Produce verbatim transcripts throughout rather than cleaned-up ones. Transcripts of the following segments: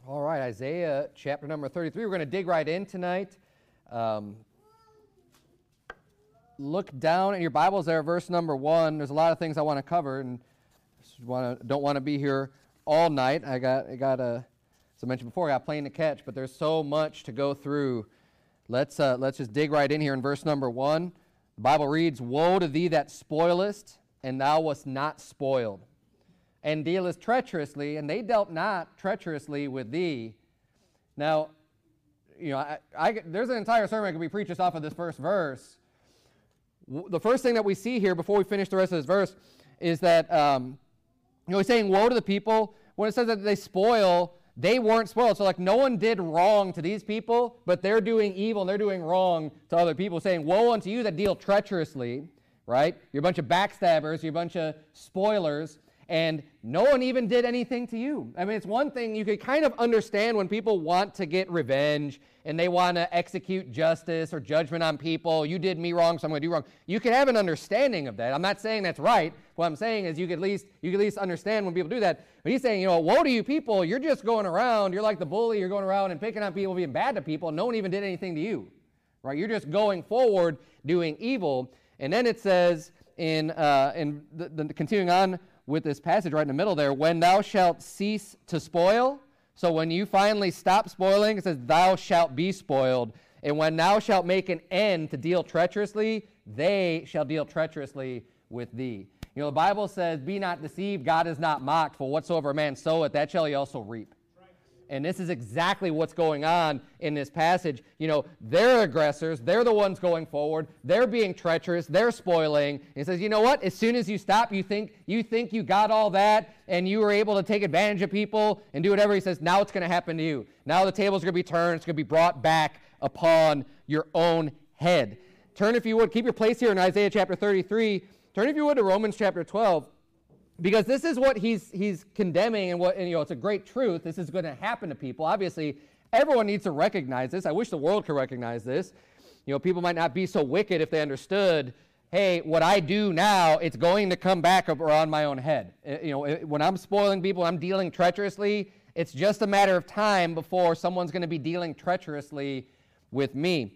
All right, Isaiah chapter number thirty-three. We're going to dig right in tonight. Um, look down in your Bibles there, verse number one. There's a lot of things I want to cover, and want to, don't want to be here all night. I got, I got a, as I mentioned before, I got a plane to catch, but there's so much to go through. Let's uh, let's just dig right in here in verse number one. The Bible reads, "Woe to thee that spoilest, and thou wast not spoiled, and dealest treacherously, and they dealt not treacherously with thee." Now, you know, I, I, there's an entire sermon that can be preached just off of this first verse. W- the first thing that we see here before we finish the rest of this verse is that, um, you know, he's saying, woe to the people. When it says that they spoil, they weren't spoiled. So, like, no one did wrong to these people, but they're doing evil and they're doing wrong to other people, saying, woe unto you that deal treacherously, right? You're a bunch of backstabbers, you're a bunch of spoilers, and no one even did anything to you. I mean, it's one thing you could kind of understand when people want to get revenge and they want to execute justice or judgment on people. You did me wrong, so I'm going to do wrong. You can have an understanding of that. I'm not saying that's right. What I'm saying is you could at least you could at least understand when people do that. But he's saying, you know, woe to you people. You're just going around. You're like the bully. You're going around and picking on people, being bad to people. And no one even did anything to you, right? You're just going forward doing evil. And then it says in uh, in the, the continuing on with this passage right in the middle there, when thou shalt cease to spoil. So when you finally stop spoiling, it says, thou shalt be spoiled. And when thou shalt make an end to deal treacherously, they shall deal treacherously with thee. You know, the Bible says, be not deceived, God is not mocked, for whatsoever a man soweth, that shall he also reap. And this is exactly what's going on in this passage. You know, they're aggressors. They're the ones going forward. They're being treacherous. They're spoiling. And he says, you know what? As soon as you stop, you think you think you got all that and you were able to take advantage of people and do whatever. He says, now it's going to happen to you. Now the tables are going to be turned. It's going to be brought back upon your own head. Turn, if you would, keep your place here in Isaiah chapter thirty-three. Turn, if you would, to Romans chapter twelve. Because this is what he's he's condemning, and what and, you know, it's a great truth. This is going to happen to people. Obviously, everyone needs to recognize this. I wish the world could recognize this. You know, people might not be so wicked if they understood, hey, what I do now, it's going to come back around my own head. You know, when I'm spoiling people, I'm dealing treacherously, it's just a matter of time before someone's going to be dealing treacherously with me.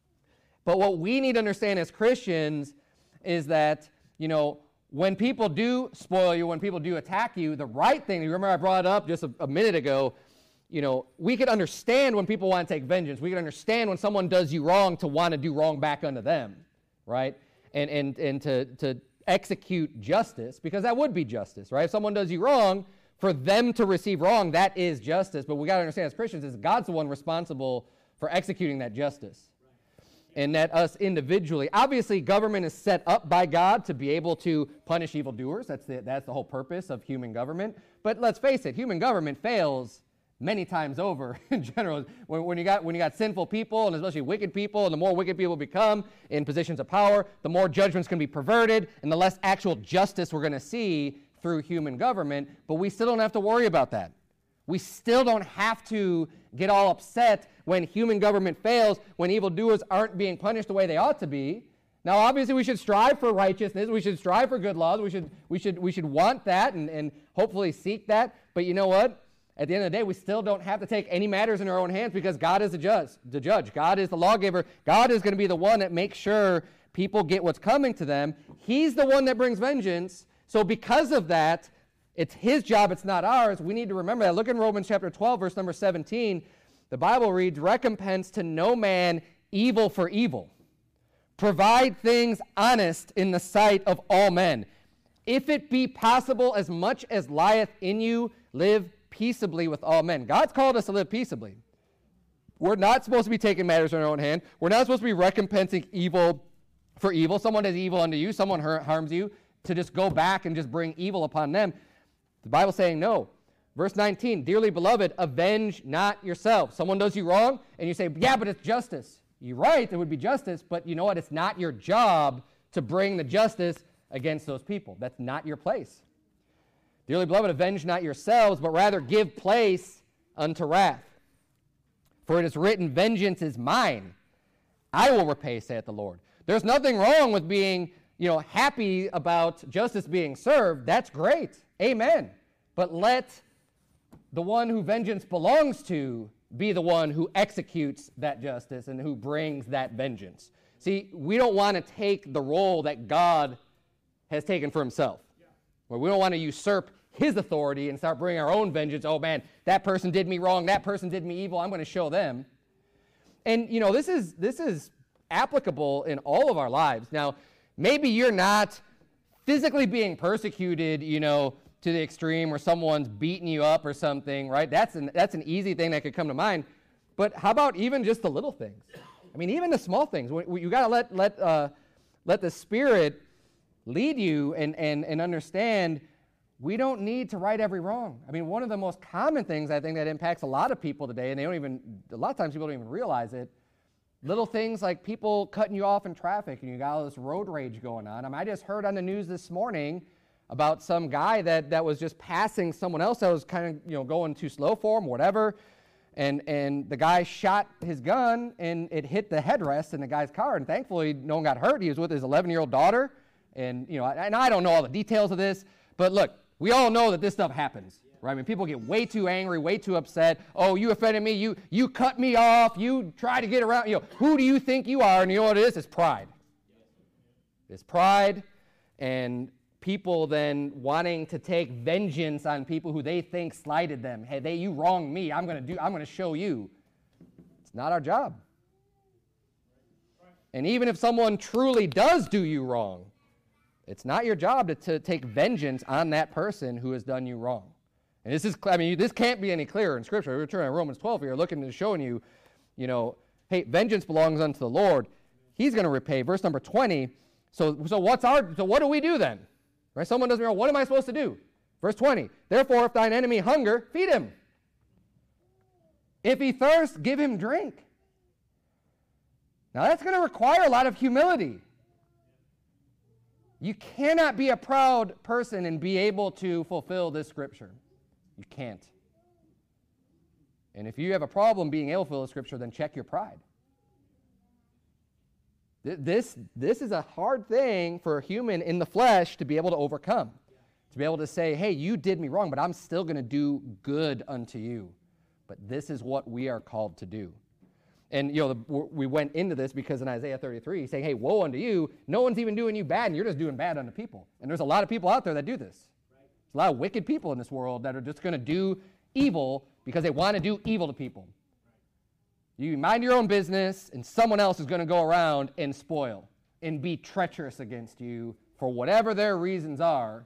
But what we need to understand as Christians is that, you know, when people do spoil you, when people do attack you, the right thing, you remember I brought it up just a, a minute ago, you know, we could understand when people want to take vengeance. We could understand when someone does you wrong to want to do wrong back unto them, right? And and and to, to execute justice, because that would be justice, right? If someone does you wrong, for them to receive wrong, that is justice. But we got to understand as Christians is God's the one responsible for executing that justice. And that us individually, obviously government is set up by God to be able to punish evildoers. That's the, that's the whole purpose of human government. But let's face it, human government fails many times over in general. When, when, you got, when you got sinful people, and especially wicked people, and the more wicked people become in positions of power, the more judgments can be perverted, and the less actual justice we're going to see through human government. But we still don't have to worry about that. We still don't have to get all upset when human government fails, when evildoers aren't being punished the way they ought to be. Now, obviously, we should strive for righteousness. We should strive for good laws. We should, we should, we should want that and, and hopefully seek that. But you know what? At the end of the day, we still don't have to take any matters in our own hands because God is the judge. The judge. God is the lawgiver. God is going to be the one that makes sure people get what's coming to them. He's the one that brings vengeance. So because of that, it's his job, it's not ours. We need to remember that. Look in Romans chapter twelve, verse number seventeen. The Bible reads, recompense to no man evil for evil. Provide things honest in the sight of all men. If it be possible, as much as lieth in you, live peaceably with all men. God's called us to live peaceably. We're not supposed to be taking matters in our own hand. We're not supposed to be recompensing evil for evil. Someone does evil unto you, someone harms you, to just go back and just bring evil upon them. The Bible's saying no. Verse nineteen, dearly beloved, avenge not yourself. Someone does you wrong, and you say, yeah, but it's justice. You're right, it would be justice, but you know what? It's not your job to bring the justice against those people. That's not your place. Dearly beloved, avenge not yourselves, but rather give place unto wrath. For it is written, vengeance is mine. I will repay, saith the Lord. There's nothing wrong with being, you know, happy about justice being served. That's great. Amen. But let the one who vengeance belongs to be the one who executes that justice and who brings that vengeance. See, we don't want to take the role that God has taken for himself. Where we don't want to usurp his authority and start bringing our own vengeance. Oh man, that person did me wrong, that person did me evil, I'm going to show them. And you know, this is this is applicable in all of our lives. Now, maybe you're not physically being persecuted, you know, to the extreme where someone's beating you up or something, right? That's an that's an easy thing that could come to mind. But how about even just the little things? I mean, even the small things. You got to let let uh, let the Spirit lead you and and and understand. We don't need to right every wrong. I mean, one of the most common things I think that impacts a lot of people today, and they don't even, a lot of times people don't even realize it, little things like people cutting you off in traffic and you got all this road rage going on. I mean, I just heard on the news this morning about some guy that, that was just passing someone else that was kind of, you know, going too slow for him, whatever, and, and the guy shot his gun and it hit the headrest in the guy's car, and thankfully no one got hurt. He was with his eleven-year-old daughter, and, you know, and I don't know all the details of this, but look, we all know that this stuff happens, right? I mean, people get way too angry, way too upset. Oh, you offended me. You you cut me off. You try to get around. You know, who do you think you are? And you know what it is? It's pride. It's pride, and people then wanting to take vengeance on people who they think slighted them. Hey, they you wronged me. I'm gonna do. I'm gonna show you. It's not our job. And even if someone truly does do you wrong, it's not your job to, to take vengeance on that person who has done you wrong. And this is, I mean, this can't be any clearer in Scripture. We're turning to Romans twelve here, looking and showing you, you know, hey, vengeance belongs unto the Lord. He's going to repay. Verse number twenty. So, so what's our? So what do we do then? Right? Someone doesn't know. What am I supposed to do? Verse twenty. Therefore, if thine enemy hunger, feed him. If he thirst, give him drink. Now that's going to require a lot of humility. You cannot be a proud person and be able to fulfill this scripture. You can't. And if you have a problem being able to fulfill the scripture, then check your pride. This, this is a hard thing for a human in the flesh to be able to overcome. To be able to say, hey, you did me wrong, but I'm still going to do good unto you. But this is what we are called to do. And, you know, the, we went into this because in Isaiah thirty-three, he's saying, hey, woe unto you. No one's even doing you bad, and you're just doing bad unto people. And there's a lot of people out there that do this. Right. There's a lot of wicked people in this world that are just going to do evil because they want to do evil to people. Right. You mind your own business, and someone else is going to go around and spoil and be treacherous against you for whatever their reasons are.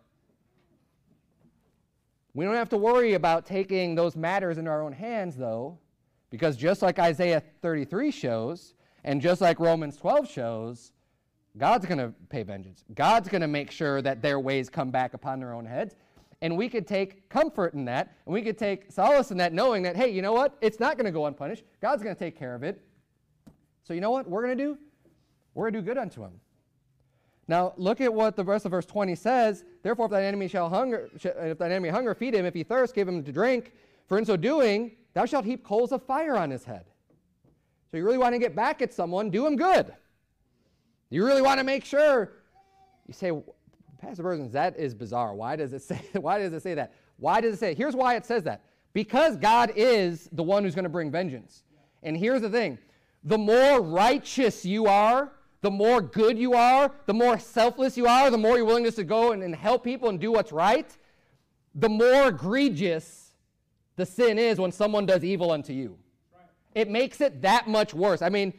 We don't have to worry about taking those matters into our own hands, though. Because just like Isaiah thirty-three shows, and just like Romans twelve shows, God's going to pay vengeance. God's going to make sure that their ways come back upon their own heads. And we could take comfort in that, and we could take solace in that, knowing that, hey, you know what? It's not going to go unpunished. God's going to take care of it. So you know what we're going to do? We're going to do good unto him. Now, look at what the rest of verse twenty says. Therefore, if thine enemy shall hunger, if thine enemy hunger, feed him. If he thirst, give him to drink. For in so doing, thou shalt heap coals of fire on his head. So you really want to get back at someone, do him good. You really want to make sure. You say, Pastor Berzins, that is bizarre. Why does it say, why does it say that? Why does it say? Here's why it says that. Because God is the one who's going to bring vengeance. And here's the thing. The more righteous you are, the more good you are, the more selfless you are, the more your willingness to go and, and help people and do what's right, the more egregious the sin is when someone does evil unto you. Right. It makes it that much worse. I mean,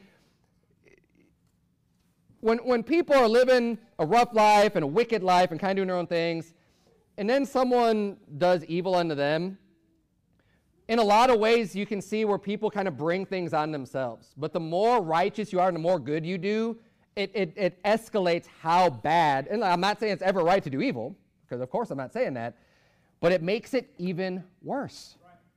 when when people are living a rough life and a wicked life and kind of doing their own things, and then someone does evil unto them, in a lot of ways you can see where people kind of bring things on themselves. But the more righteous you are and the more good you do, it, it, it escalates how bad, and I'm not saying it's ever right to do evil, because of course I'm not saying that, but it makes it even worse.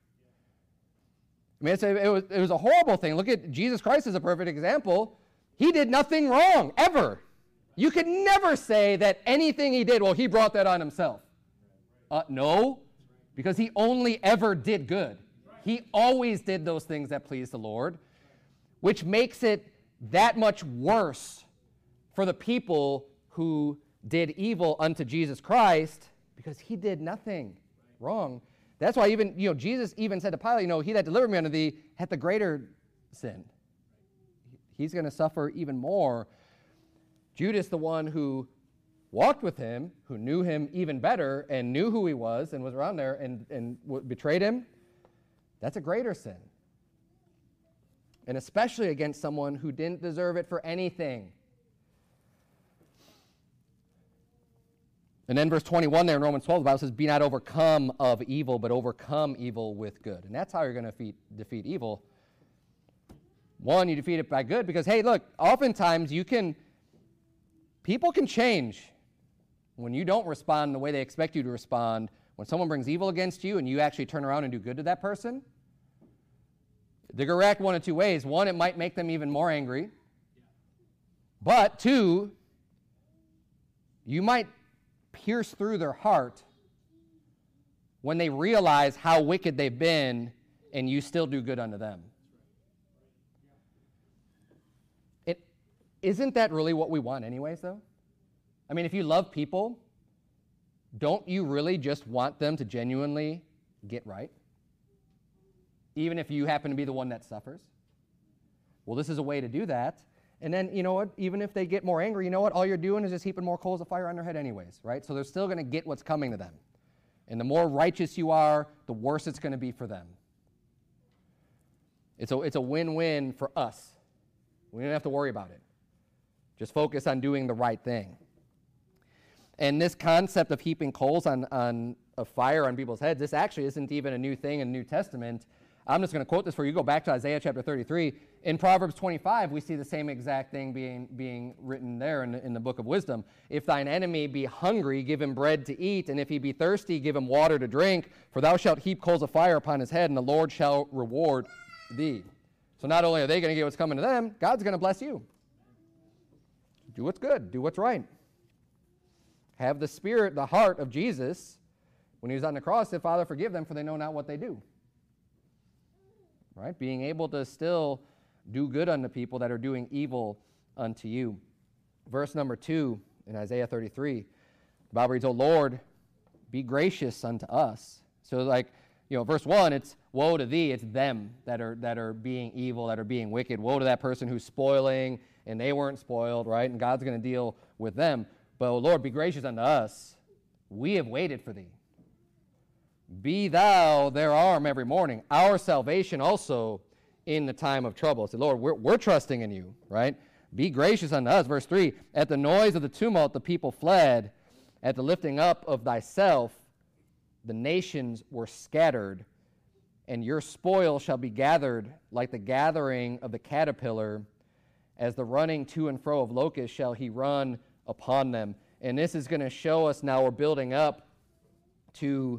I mean, it's a, it, was, it was a horrible thing. Look at Jesus Christ as a perfect example. He did nothing wrong, ever. You could never say that anything he did, well, he brought that on himself. Uh, no, because he only ever did good. He always did those things that pleased the Lord, which makes it that much worse for the people who did evil unto Jesus Christ, because he did nothing wrong. That's why even, you know, Jesus even said to Pilate, you know, he that delivered me unto thee hath the greater sin. He's going to suffer even more. Judas, the one who walked with him, who knew him even better and knew who he was and was around there and, and betrayed him, that's a greater sin. And especially against someone who didn't deserve it for anything. And then verse twenty-one there in Romans twelve, the Bible says, be not overcome of evil, but overcome evil with good. And that's how you're going to defeat, defeat evil. One, you defeat it by good because, hey, look, oftentimes you can, people can change when you don't respond the way they expect you to respond. When someone brings evil against you and you actually turn around and do good to that person, they're going to react one of two ways. One, it might make them even more angry. But two, you might pierce through their heart when they realize how wicked they've been and you still do good unto them. It, isn't that really what we want anyways, though? I mean, if you love people, don't you really just want them to genuinely get right? Even if you happen to be the one that suffers? Well, this is a way to do that. And then, you know what, even if they get more angry, you know what, all you're doing is just heaping more coals of fire on their head anyways, right? So they're still going to get what's coming to them. And the more righteous you are, the worse it's going to be for them. It's a, it's a win-win for us. We don't have to worry about it. Just focus on doing the right thing. And this concept of heaping coals on, on a fire on people's heads, this actually isn't even a new thing in the New Testament. I'm just going to quote this for you. Go back to Isaiah chapter thirty-three. In Proverbs twenty-five, we see the same exact thing being, being written there in the, in the book of wisdom. If thine enemy be hungry, give him bread to eat, and if he be thirsty, give him water to drink, for thou shalt heap coals of fire upon his head, and the Lord shall reward thee. So not only are they going to get what's coming to them, God's going to bless you. Do what's good. Do what's right. Have the spirit, the heart of Jesus, when he was on the cross, said, Father, forgive them, for they know not what they do. Right? Being able to still do good unto people that are doing evil unto you. Verse number two in Isaiah thirty-three, the Bible reads, O Lord, be gracious unto us. So like, you know, verse one, it's woe to thee. It's them that are that are being evil, that are being wicked. Woe to that person who's spoiling, and they weren't spoiled, right? And God's going to deal with them. But, O Lord, be gracious unto us. We have waited for thee. Be thou their arm every morning, our salvation also in the time of trouble. Say, Lord, we're, we're trusting in you, right? Be gracious unto us. Verse three, at the noise of the tumult the people fled. At the lifting up of thyself the nations were scattered. And your spoil shall be gathered like the gathering of the caterpillar. As the running to and fro of locusts shall he run upon them. And this is going to show us now we're building up to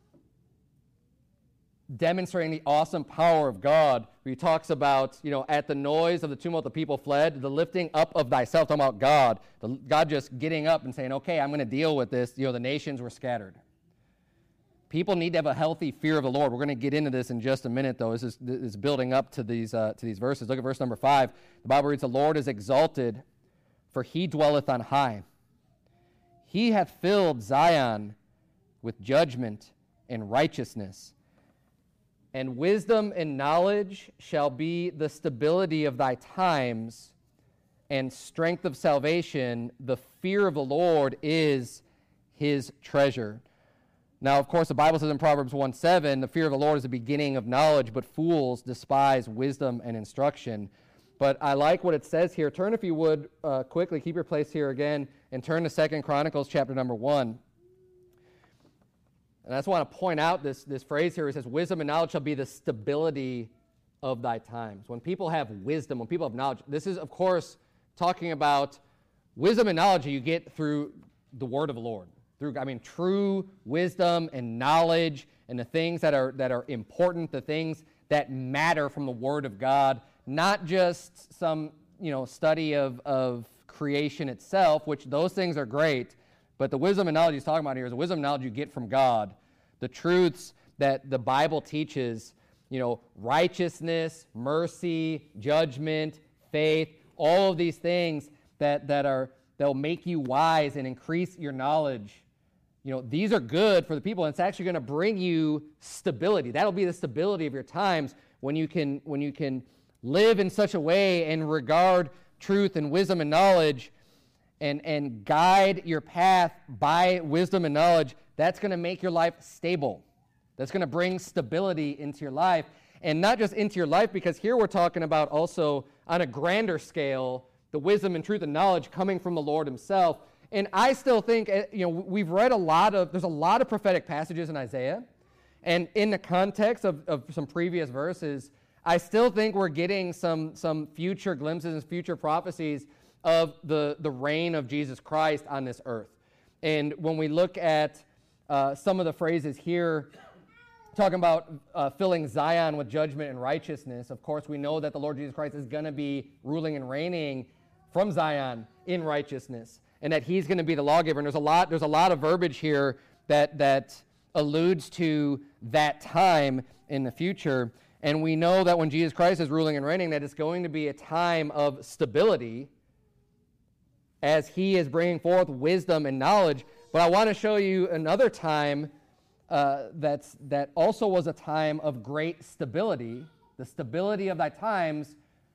demonstrating the awesome power of God, where he talks about, you know, at the noise of the tumult the people fled, the lifting up of thyself, talking about God, the, God just getting up and saying, okay, I'm going to deal with this. You know, the nations were scattered. People need to have a healthy fear of the Lord. We're going to get into this in just a minute, though. This is, this is building up to these, uh, to these verses. Look at verse number five. The Bible reads, the Lord is exalted, for he dwelleth on high. He hath filled Zion with judgment and righteousness. And wisdom and knowledge shall be the stability of thy times, and strength of salvation. The fear of the Lord is his treasure. Now, of course, the Bible says in Proverbs one seven, the fear of the Lord is the beginning of knowledge, but fools despise wisdom and instruction. But I like what it says here. Turn, if you would, uh, quickly, keep your place here again, and turn to Second Chronicles chapter number one. And I just want to point out this, this phrase here. It says, wisdom and knowledge shall be the stability of thy times. When people have wisdom, when people have knowledge, this is, of course, talking about wisdom and knowledge you get through the word of the Lord. Through, I mean, true wisdom and knowledge and the things that are that are important, the things that matter from the word of God, not just some, you know, study of, of creation itself, which those things are great. But the wisdom and knowledge he's talking about here is the wisdom and knowledge you get from God. The truths that the Bible teaches, you know, righteousness, mercy, judgment, faith, all of these things that, that are, that'll make you wise and increase your knowledge, you know, these are good for the people, and it's actually going to bring you stability. That'll be the stability of your times when you can when you can live in such a way and regard truth and wisdom and knowledge and, and guide your path by wisdom and knowledge. That's going to make your life stable. That's going to bring stability into your life. And not just into your life, because here we're talking about also on a grander scale, the wisdom and truth and knowledge coming from the Lord himself. And I still think, you know, we've read a lot of, there's a lot of prophetic passages in Isaiah. And in the context of, of some previous verses, I still think we're getting some, some future glimpses and future prophecies of the, the reign of Jesus Christ on this earth. And when we look at uh, some of the phrases here, talking about uh, filling Zion with judgment and righteousness, of course, we know that the Lord Jesus Christ is going to be ruling and reigning from Zion in righteousness, and that he's going to be the lawgiver. And there's a lot, there's a lot of verbiage here that that alludes to that time in the future. And we know that when Jesus Christ is ruling and reigning, that it's going to be a time of stability as he is bringing forth wisdom and knowledge. But I want to show you another time uh, that's, that also was a time of great stability, the stability of thy times,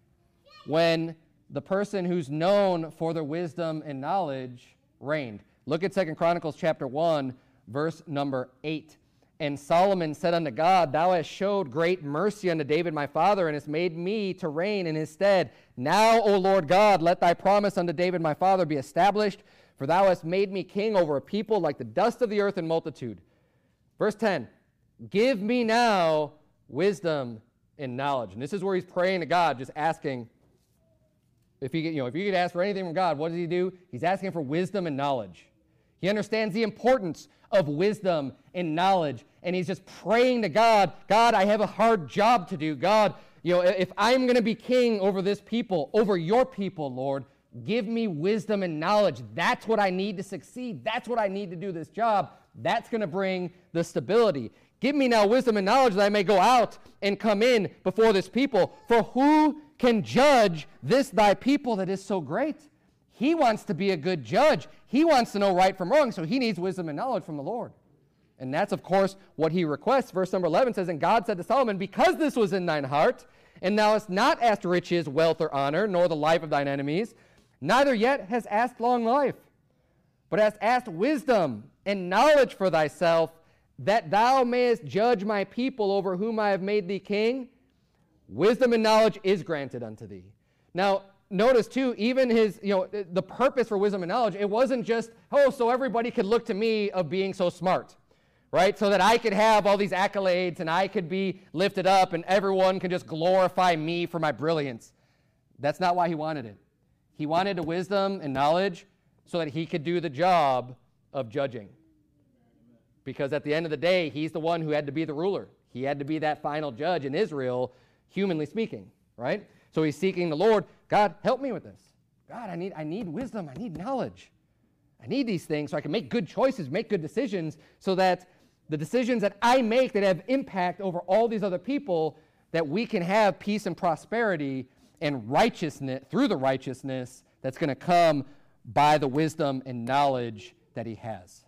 when the person who's known for their wisdom and knowledge reigned. Look at Second Chronicles chapter one, verse number eight. And Solomon said unto God, Thou hast showed great mercy unto David my father, and hast made me to reign in his stead. Now, O Lord God, let thy promise unto David my father be established, for thou hast made me king over a people like the dust of the earth in multitude. Verse ten, give me now wisdom and knowledge. And this is where he's praying to God, just asking, if he, you know, if you could ask for anything from God, what does he do? He's asking for wisdom and knowledge. He understands the importance of wisdom and knowledge, and he's just praying to God, God, I have a hard job to do. God, you know, if I'm going to be king over this people, over your people, Lord, give me wisdom and knowledge. That's what I need to succeed. That's what I need to do this job. That's going to bring the stability. Give me now wisdom and knowledge that I may go out and come in before this people. For who can judge this thy people that is so great? He wants to be a good judge. He wants to know right from wrong, so he needs wisdom and knowledge from the Lord. And that's, of course, what he requests. Verse number eleven says, And God said to Solomon, Because this was in thine heart, and thou hast not asked riches, wealth, or honor, nor the life of thine enemies, neither yet hast asked long life, but hast asked wisdom and knowledge for thyself, that thou mayest judge my people over whom I have made thee king, wisdom and knowledge is granted unto thee. Now, notice too, even his, you know, the purpose for wisdom and knowledge, it wasn't just, oh, so everybody could look to me of being so smart, right? So that I could have all these accolades and I could be lifted up and everyone can just glorify me for my brilliance. That's not why he wanted it. He wanted the wisdom and knowledge so that he could do the job of judging. Because at the end of the day, he's the one who had to be the ruler. He had to be that final judge in Israel, humanly speaking, right? So he's seeking the Lord. God, help me with this. God, I need, I need wisdom. I need knowledge. I need these things so I can make good choices, make good decisions, so that the decisions that I make that have impact over all these other people, that we can have peace and prosperity and righteousness through the righteousness that's going to come by the wisdom and knowledge that he has.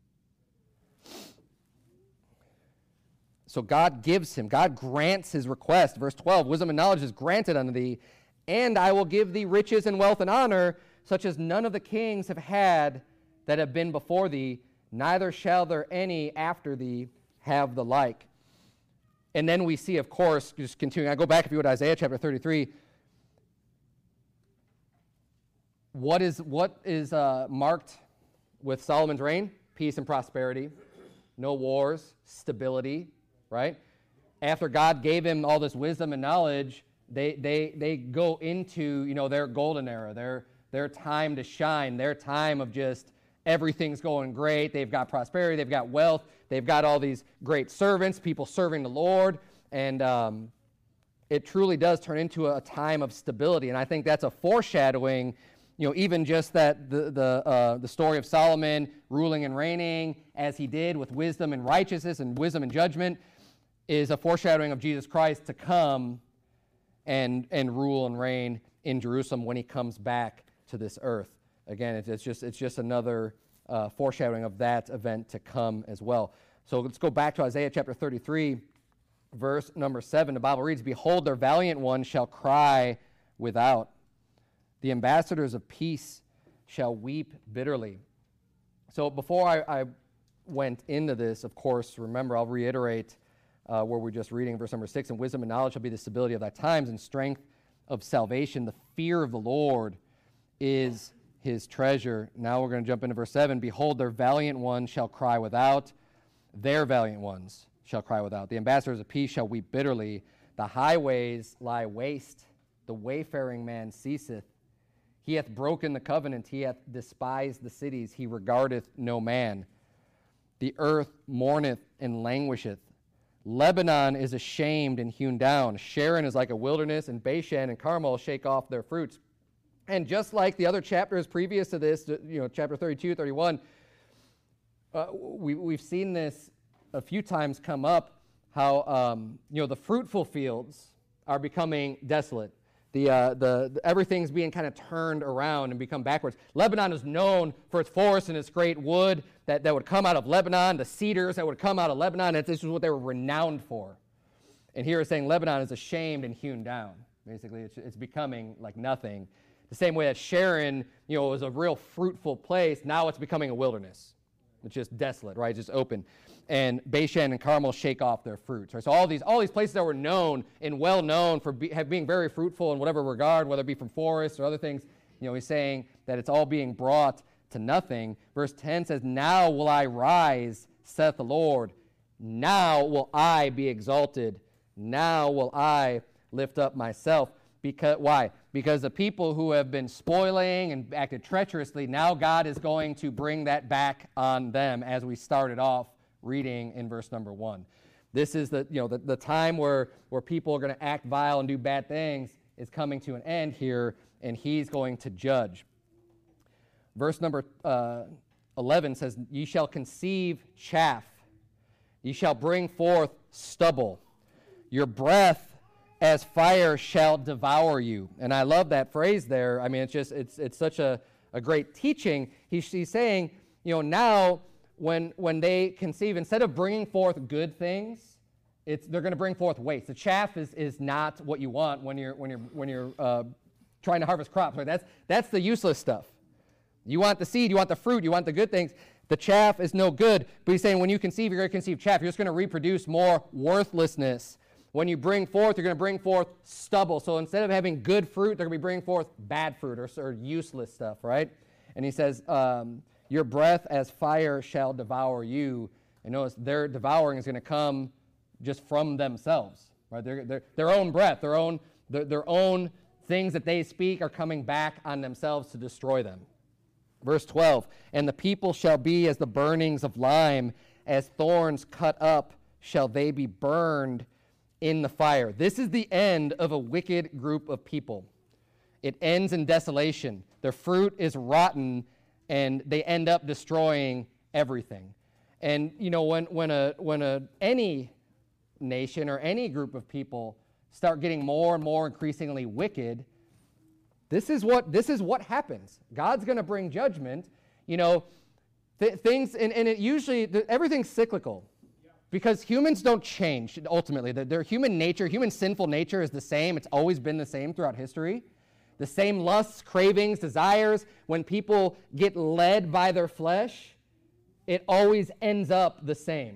So God gives him, God grants his request. Verse twelve, wisdom and knowledge is granted unto thee, and I will give thee riches and wealth and honor, such as none of the kings have had that have been before thee, neither shall there any after thee have the like. And then we see, of course, just continuing, I go back if you would, Isaiah chapter thirty-three. What is, what is uh, marked with Solomon's reign? Peace and prosperity, no wars, stability, right? After God gave him all this wisdom and knowledge, they they they go into, you know, their golden era, their their time to shine, their time of just everything's going great. They've got prosperity, they've got wealth, they've got all these great servants, people serving the Lord, and um, it truly does turn into a time of stability. And I think that's a foreshadowing, you know, even just that the the uh, the story of Solomon ruling and reigning as he did with wisdom and righteousness and wisdom and judgment is a foreshadowing of Jesus Christ to come and and rule and reign in Jerusalem when he comes back to this earth. Again, it's, it's just it's just another uh, foreshadowing of that event to come as well. So let's go back to Isaiah chapter thirty-three, verse number seven. The Bible reads, "Behold, their valiant one shall cry without. The ambassadors of peace shall weep bitterly." So before I, I went into this, of course, remember, I'll reiterate uh, where we're just reading, verse number six, "And wisdom and knowledge shall be the stability of thy times, and strength of salvation. The fear of the Lord is his treasure." Now we're going to jump into verse seven. "Behold, their valiant ones shall cry without. Their valiant ones shall cry without. The ambassadors of peace shall weep bitterly. The highways lie waste. The wayfaring man ceaseth. He hath broken the covenant. He hath despised the cities. He regardeth no man. The earth mourneth and languisheth. Lebanon is ashamed and hewn down. Sharon is like a wilderness, and Bashan and Carmel shake off their fruits." And just like the other chapters previous to this, you know, chapter thirty-two, thirty-one, uh, we, we've seen this a few times come up, how, um, you know, the fruitful fields are becoming desolate. The, uh, the, the everything's being kind of turned around and become backwards. Lebanon is known for its forests and its great wood that, that would come out of Lebanon, the cedars that would come out of Lebanon. And this is what they were renowned for. And here it's saying Lebanon is ashamed and hewn down. Basically, it's, it's becoming like nothing. The same way that Sharon, you know, was a real fruitful place, now it's becoming a wilderness. It's just desolate, right? Just open. And Bashan and Carmel shake off their fruits, right? So all these all these places that were known and well known for be, have being very fruitful in whatever regard, whether it be from forests or other things, you know, he's saying that it's all being brought to nothing. Verse ten says, "Now will I rise, saith the Lord. Now will I be exalted. Now will I lift up myself." Because why? Because the people who have been spoiling and acted treacherously, now God is going to bring that back on them, as we started off reading in verse number one. This is the, you know, the, the time where, where people are going to act vile and do bad things is coming to an end here, and he's going to judge. Verse number uh, eleven says, "Ye shall conceive chaff. Ye shall bring forth stubble. Your breath as fire shall devour you." And I love that phrase there. I mean, it's just, it's it's such a, a great teaching. He's, he's saying, you know, now when when they conceive, instead of bringing forth good things, it's they're going to bring forth waste. The chaff is is not what you want when you're when you're when you're uh, trying to harvest crops. Right? That's that's the useless stuff. You want the seed, you want the fruit, you want the good things. The chaff is no good. But he's saying when you conceive, you're going to conceive chaff. You're just going to reproduce more worthlessness. When you bring forth, you're going to bring forth stubble. So instead of having good fruit, they're going to be bringing forth bad fruit or, or useless stuff, right? And he says, um, your breath as fire shall devour you. And notice their devouring is going to come just from themselves, right? Their, their, their own breath, their own, their, their own things that they speak are coming back on themselves to destroy them. Verse twelve, "And the people shall be as the burnings of lime, as thorns cut up shall they be burned in the fire." This is the end of a wicked group of people. It ends in desolation. Their fruit is rotten, and they end up destroying everything. And you know, when when a when a any nation or any group of people start getting more and more increasingly wicked, this is what this is what happens. God's going to bring judgment. You know, th- things, and, and it usually th- everything's cyclical. Because humans don't change, ultimately. Their, their human nature, human sinful nature is the same. It's always been the same throughout history. The same lusts, cravings, desires. When people get led by their flesh, it always ends up the same.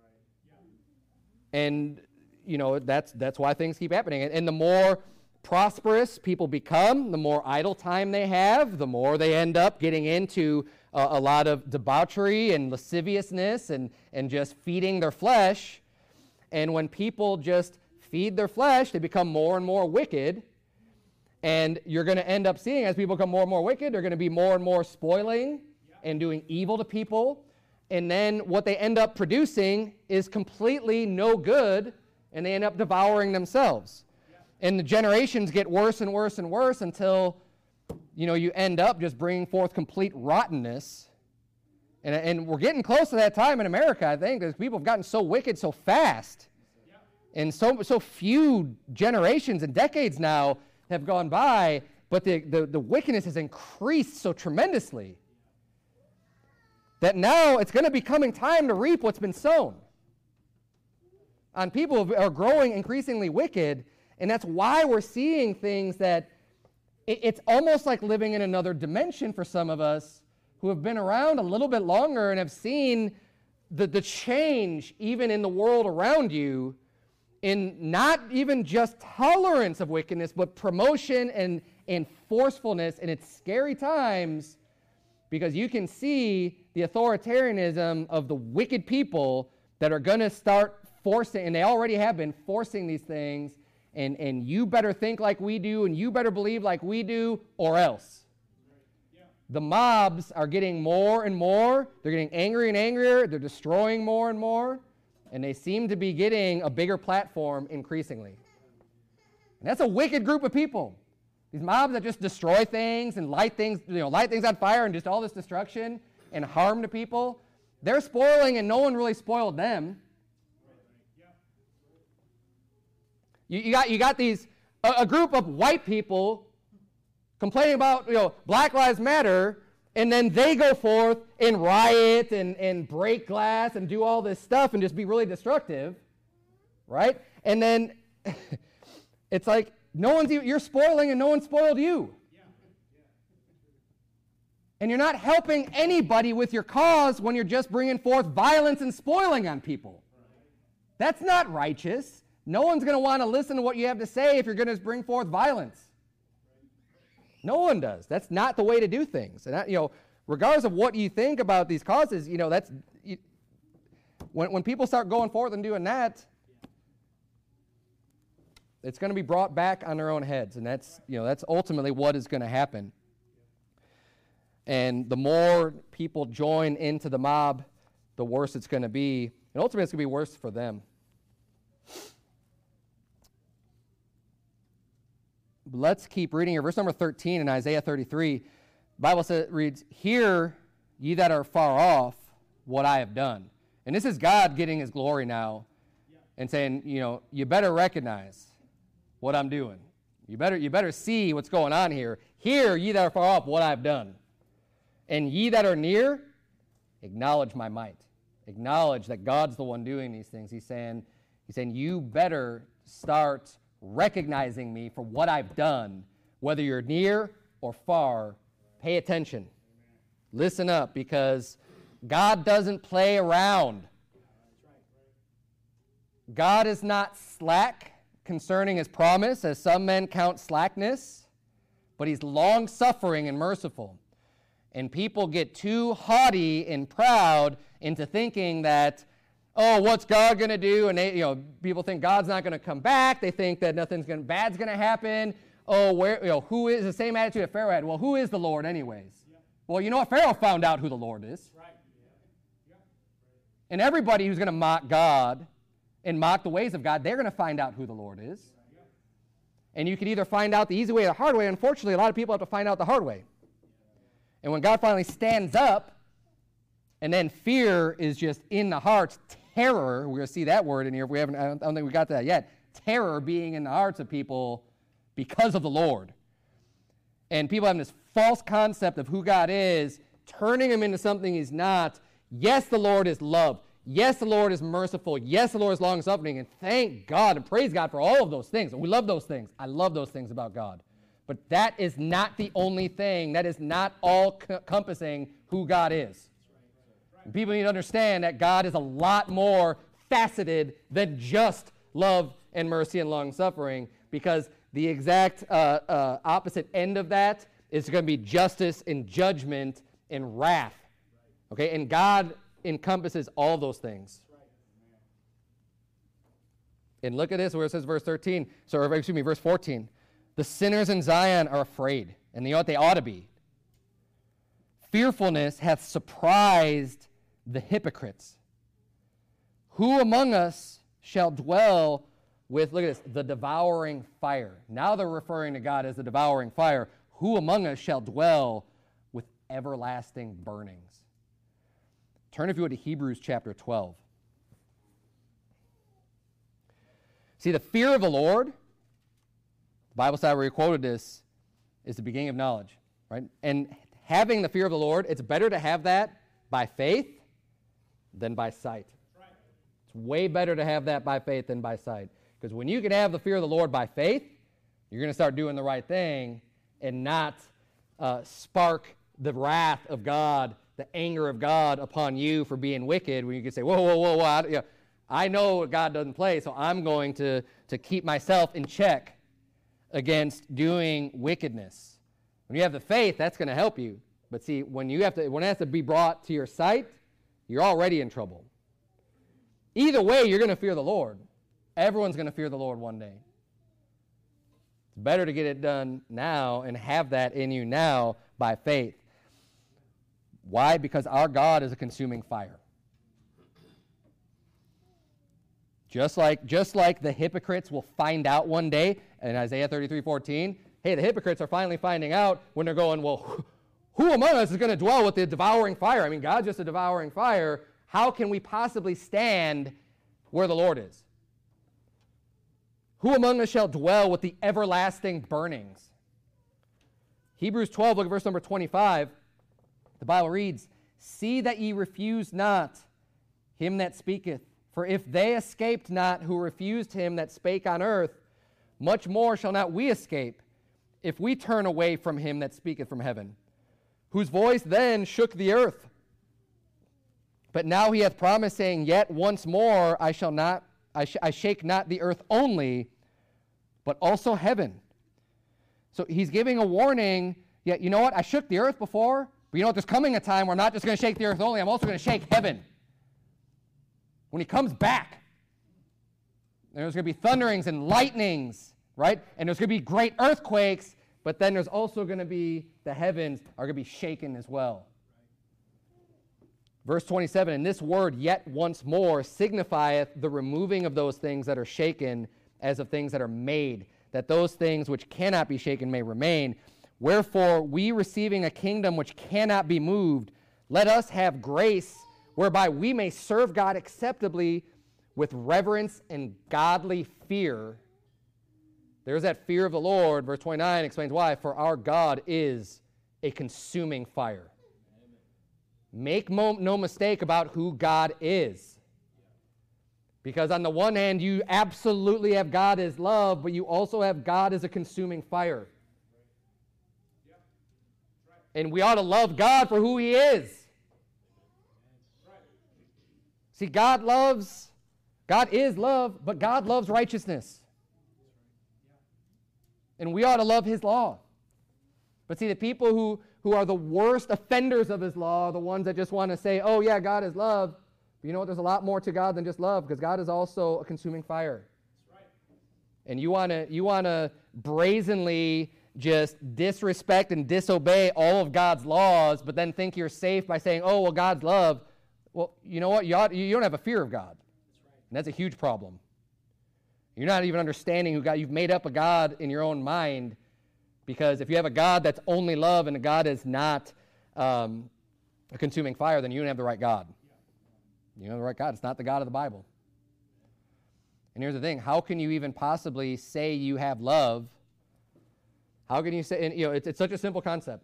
And, you know, that's that's why things keep happening. And, and the more prosperous people become, the more idle time they have, the more they end up getting into uh, a lot of debauchery and lasciviousness and, and just feeding their flesh. And when people just feed their flesh, they become more and more wicked. And you're going to end up seeing, as people become more and more wicked, they're going to be more and more spoiling and doing evil to people. And then what they end up producing is completely no good, and they end up devouring themselves. And the generations get worse and worse and worse until, you know, you end up just bringing forth complete rottenness. And, and we're getting close to that time in America, I think, because people have gotten so wicked so fast. And so so few generations and decades now have gone by, but the, the, the wickedness has increased so tremendously. that now it's going to be coming time to reap what's been sown on people who are growing increasingly wicked. And that's why we're seeing things that it, it's almost like living in another dimension for some of us who have been around a little bit longer and have seen the, the change even in the world around you, in not even just tolerance of wickedness, but promotion and, and forcefulness. And it's scary times because you can see the authoritarianism of the wicked people that are going to start forcing, and they already have been forcing these things, and, and you better think like we do, and you better believe like we do, or else. Yeah. The mobs are getting more and more. They're getting angrier and angrier. They're destroying more and more. And they seem to be getting a bigger platform increasingly. And that's a wicked group of people. These mobs that just destroy things and light things, you know, light things on fire and just all this destruction and harm to people. They're spoiling, and no one really spoiled them. You, you got you got these a, a group of white people complaining about, you know, Black Lives Matter. And then they go forth and riot and, and break glass and do all this stuff and just be really destructive, right? And then it's like, no one's, you're spoiling and no one spoiled you. And you're not helping anybody with your cause when you're just bringing forth violence and spoiling on people. That's not righteous. No one's going to want to listen to what you have to say if you're going to bring forth violence. No one does. That's not the way to do things. And, that, you know, regardless of what you think about these causes, you know, that's, you, when, when people start going forth and doing that, it's going to be brought back on their own heads. And that's, you know, that's ultimately what is going to happen. And the more people join into the mob, the worse it's going to be. And ultimately, it's going to be worse for them. Let's keep reading here. Verse number thirteen in Isaiah thirty-three. The Bible says, reads, "Hear, ye that are far off, what I have done." And this is God getting his glory now and saying, you know, you better recognize what I'm doing. You better, you better see what's going on here. Hear, ye that are far off, what I've done. And ye that are near, acknowledge my might. Acknowledge that God's the one doing these things. He's saying, he's saying, you better start recognizing me for what I've done, whether you're near or far. Pay attention. Listen up, because God doesn't play around. God is not slack concerning his promise, as some men count slackness, but he's long-suffering and merciful. And people get too haughty and proud into thinking that, oh, what's God going to do? And they, you know, people think God's not going to come back. They think that nothing's going, bad's going to happen. Oh, where, you know, who is the same attitude that Pharaoh had? Well, who is the Lord, anyways? Yeah. Well, you know what? Pharaoh found out who the Lord is. Right. Yeah. Yeah. And everybody who's going to mock God and mock the ways of God, they're going to find out who the Lord is. Yeah. And you can either find out the easy way or the hard way. Unfortunately, a lot of people have to find out the hard way. And when God finally stands up, and then fear is just in the hearts, terror, we're going to see that word in here. We haven't, I don't, I don't think we got to that yet. Terror being in the hearts of people because of the Lord. And people having this false concept of who God is, turning him into something he's not. Yes, the Lord is love. Yes, the Lord is merciful. Yes, the Lord is long-suffering. And thank God and praise God for all of those things. We love those things. I love those things about God. But that is not the only thing. That is not all encompassing who God is. And people need to understand that God is a lot more faceted than just love and mercy and long-suffering, because the exact uh, uh, opposite end of that is going to be justice and judgment and wrath. Okay, and God encompasses all those things. And look at this where it says verse thirteen, so excuse me, verse fourteen. The sinners in Zion are afraid, and they ought, they ought to be. Fearfulness hath surprised the hypocrites. Who among us shall dwell with, look at this, the devouring fire? Now they're referring to God as the devouring fire. Who among us shall dwell with everlasting burnings? Turn, if you would, to Hebrews chapter twelve. See, the fear of the Lord, the Bible side where he quoted this, is the beginning of knowledge, right? And having the fear of the Lord, it's better to have that by faith than by sight. It's way better to have that by faith than by sight. Because when you can have the fear of the Lord by faith, you're going to start doing the right thing and not uh, spark the wrath of God, the anger of God upon you for being wicked, when you can say, whoa, whoa, whoa, whoa, I, you know, I know God doesn't play, so I'm going to, to keep myself in check against doing wickedness. When you have the faith, that's going to help you. But see, when you have to, when it has to be brought to your sight, you're already in trouble. Either way, you're going to fear the Lord. Everyone's going to fear the Lord one day. It's better to get it done now and have that in you now by faith. Why? Because our God is a consuming fire. Just like, just like the hypocrites will find out one day in Isaiah thirty-three fourteen, hey, the hypocrites are finally finding out when they're going, well, who among us is going to dwell with the devouring fire? I mean, God's just a devouring fire. How can we possibly stand where the Lord is? Who among us shall dwell with the everlasting burnings? Hebrews twelve, look at verse number twenty-five. The Bible reads, see that ye refuse not him that speaketh. For if they escaped not who refused him that spake on earth, much more shall not we escape, if we turn away from him that speaketh from heaven, whose voice then shook the earth. But now he hath promised, saying, yet once more I shall not, I, sh- I shake not the earth only, but also heaven. So he's giving a warning. Yeah, you know what? I shook the earth before, but you know what? There's coming a time where I'm not just going to shake the earth only, I'm also going to shake heaven. When he comes back, there's going to be thunderings and lightnings, right? And there's going to be great earthquakes, but then there's also going to be, the heavens are going to be shaken as well. Verse twenty-seven, and this word, yet once more, signifieth the removing of those things that are shaken as of things that are made, that those things which cannot be shaken may remain. Wherefore, we receiving a kingdom which cannot be moved, let us have grace whereby we may serve God acceptably with reverence and godly fear. There's that fear of the Lord. Verse twenty-nine explains why. For our God is a consuming fire. Make mo- no mistake about who God is. Because on the one hand, you absolutely have God as love, but you also have God as a consuming fire. And we ought to love God for who he is. See, God loves, God is love, but God loves righteousness. And we ought to love his law. But see, the people who, who are the worst offenders of his law are the ones that just want to say, oh yeah, God is love. But you know what? There's a lot more to God than just love, because God is also a consuming fire. That's right. And you want to you want to brazenly just disrespect and disobey all of God's laws, but then think you're safe by saying, oh, well, God's love. Well, you know what? You, ought, you don't have a fear of God. That's right. And that's a huge problem. You're not even understanding who God, you've made up a God in your own mind, because if you have a God that's only love and a God is not um, a consuming fire, then you don't have the right God. You don't have the right God. It's not the God of the Bible. And here's the thing. How can you even possibly say you have love? How can you say, and, you know, it's, it's such a simple concept.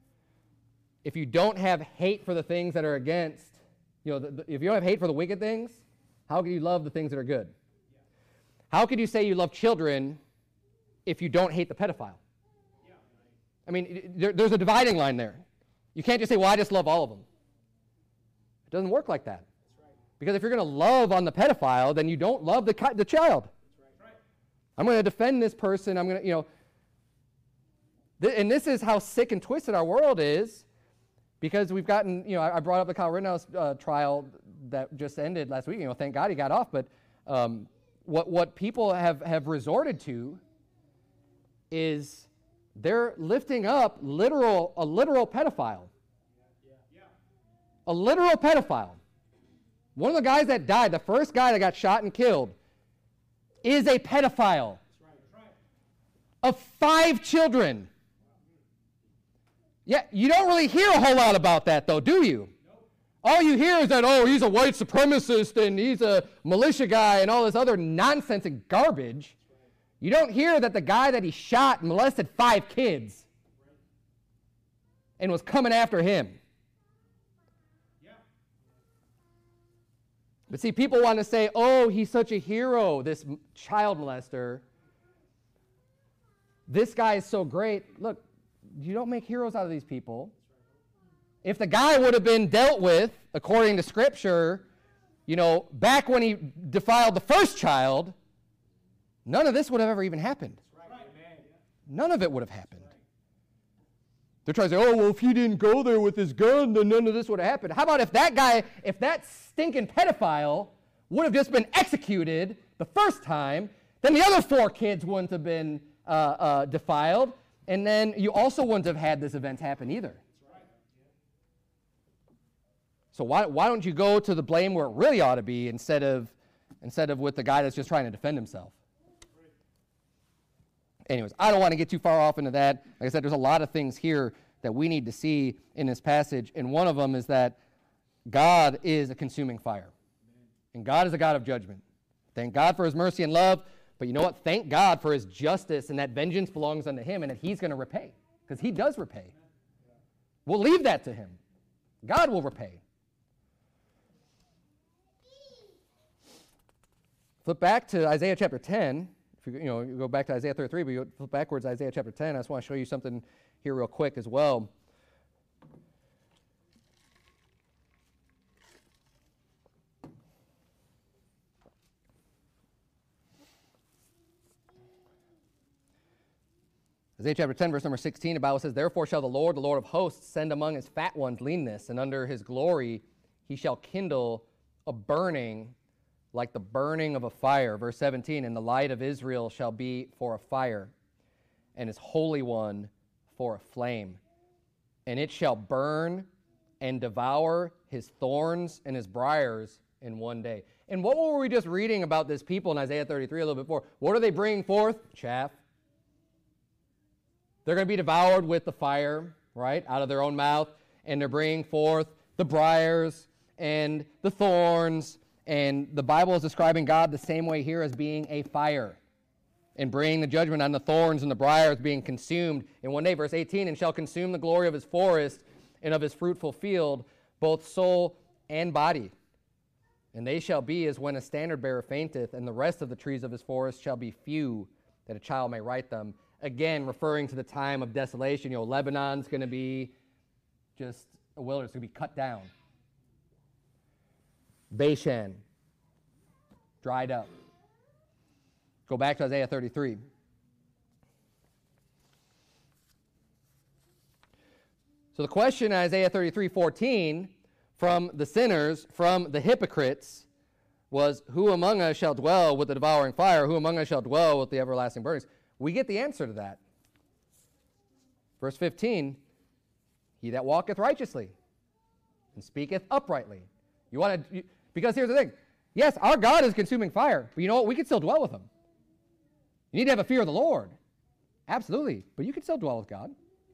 If you don't have hate for the things that are against, you know, the, the, if you don't have hate for the wicked things, how can you love the things that are good? Yeah. How could you say you love children if you don't hate the pedophile? Yeah. I mean, there, there's a dividing line there. You can't just say, well, I just love all of them. It doesn't work like that. That's right. Because if you're going to love on the pedophile, then you don't love the, the child. That's right. I'm going to defend this person. I'm going to, you know, th- and this is how sick and twisted our world is. Because we've gotten, you know, I brought up the Kyle Rittenhouse uh, trial that just ended last week. You know, thank God he got off. But um, what what people have, have resorted to is they're lifting up literal a literal pedophile. Yeah. Yeah. A literal pedophile. One of the guys that died, the first guy that got shot and killed, is a pedophile. That's right. That's right. Of five children. Yeah, you don't really hear a whole lot about that, though, do you? Nope. All you hear is that, oh, he's a white supremacist and he's a militia guy and all this other nonsense and garbage. Right. You don't hear that the guy that he shot molested five kids right. and was coming after him. Yeah. But see, people want to say, oh, he's such a hero, this child molester. This guy is so great. Look, you don't make heroes out of these people. If the guy would have been dealt with, according to Scripture, you know, back when he defiled the first child, none of this would have ever even happened. None of it would have happened. They're trying to say, oh, well, if he didn't go there with his gun, then none of this would have happened. How about if that guy, if that stinking pedophile would have just been executed the first time, then the other four kids wouldn't have been uh, uh, defiled, and then you also wouldn't have had this event happen either. So why, why don't you go to the blame where it really ought to be instead of, instead of with the guy that's just trying to defend himself? Anyways, I don't want to get too far off into that. Like I said, there's a lot of things here that we need to see in this passage, and one of them is that God is a consuming fire, and God is a God of judgment. Thank God for his mercy and love, but you know what? Thank God for his justice, and that vengeance belongs unto him, and that he's going to repay, because he does repay. We'll leave that to him. God will repay. Flip back to Isaiah chapter ten. If you, you know, you go back to Isaiah thirty-three, but you flip backwards to Isaiah chapter ten. I just want to show you something here real quick as well. Isaiah chapter ten, verse number sixteen, the Bible says, therefore shall the Lord, the Lord of hosts, send among his fat ones leanness, and under his glory he shall kindle a burning like the burning of a fire. Verse seventeen, and the light of Israel shall be for a fire, and his Holy One for a flame. And it shall burn and devour his thorns and his briars in one day. And what were we just reading about this people in Isaiah thirty-three a little bit before? What are they bringing forth? Chaff. They're going to be devoured with the fire, right, out of their own mouth, and they're bringing forth the briars and the thorns. And the Bible is describing God the same way here as being a fire and bringing the judgment on the thorns and the briars being consumed in one day. Verse eighteen, and shall consume the glory of his forest and of his fruitful field, both soul and body. And they shall be as when a standard bearer fainteth, and the rest of the trees of his forest shall be few, that a child may write them. Again, referring to the time of desolation. You know, Lebanon's going to be just a wilderness. It's going to be cut down. Bashan, dried up. Go back to Isaiah thirty-three. So the question in Isaiah thirty-three fourteen from the sinners, from the hypocrites, was, who among us shall dwell with the devouring fire? Who among us shall dwell with the everlasting burnings? We get the answer to that. Verse fifteen, he that walketh righteously and speaketh uprightly. You want to... You, Because here's the thing. Yes, our God is consuming fire, but you know what? We can still dwell with him. You need to have a fear of the Lord. Absolutely. But you can still dwell with God.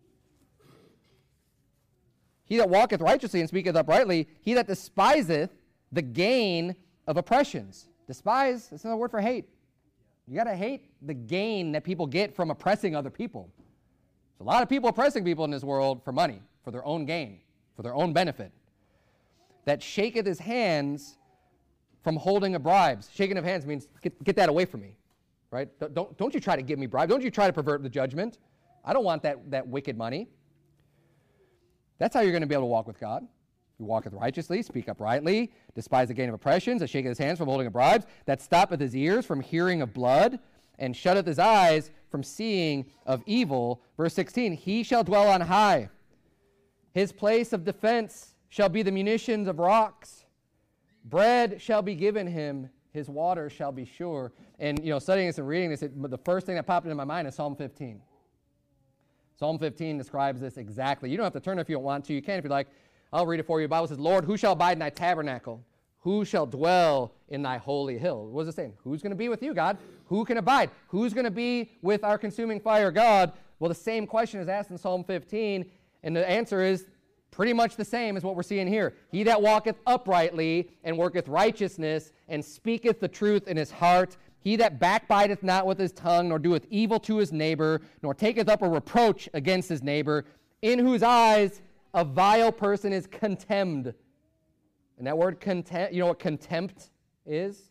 He that walketh righteously and speaketh uprightly, he that despiseth the gain of oppressions. Despise, that's another word for hate. You got to hate the gain that people get from oppressing other people. There's a lot of people oppressing people in this world for money, for their own gain, for their own benefit. That shaketh his hands from holding of bribes. Shaking of hands means get, get that away from me, right? Don't, don't you try to give me bribes. Don't you try to pervert the judgment. I don't want that, that wicked money. That's how you're going to be able to walk with God. You walketh righteously, speak uprightly, despise the gain of oppressions, that shaketh his hands from holding of bribes, that stoppeth his ears from hearing of blood, and shutteth his eyes from seeing of evil. Verse sixteen, he shall dwell on high. His place of defense shall be the munitions of rocks. Bread shall be given him, his water shall be sure. And, you know, studying this and reading this, it, the first thing that popped into my mind is Psalm fifteen. Psalm fifteen describes this exactly. You don't have to turn if you don't want to. You can if you like. I'll read it for you. The Bible says, Lord, who shall abide in thy tabernacle? Who shall dwell in thy holy hill? What is it saying? Who's going to be with you, God? Who can abide? Who's going to be with our consuming fire, God? Well, the same question is asked in Psalm fifteen, and the answer is pretty much the same as what we're seeing here. He that walketh uprightly and worketh righteousness and speaketh the truth in his heart, he that backbiteth not with his tongue, nor doeth evil to his neighbor, nor taketh up a reproach against his neighbor, in whose eyes a vile person is contemned, And that word contempt, you know what contempt is?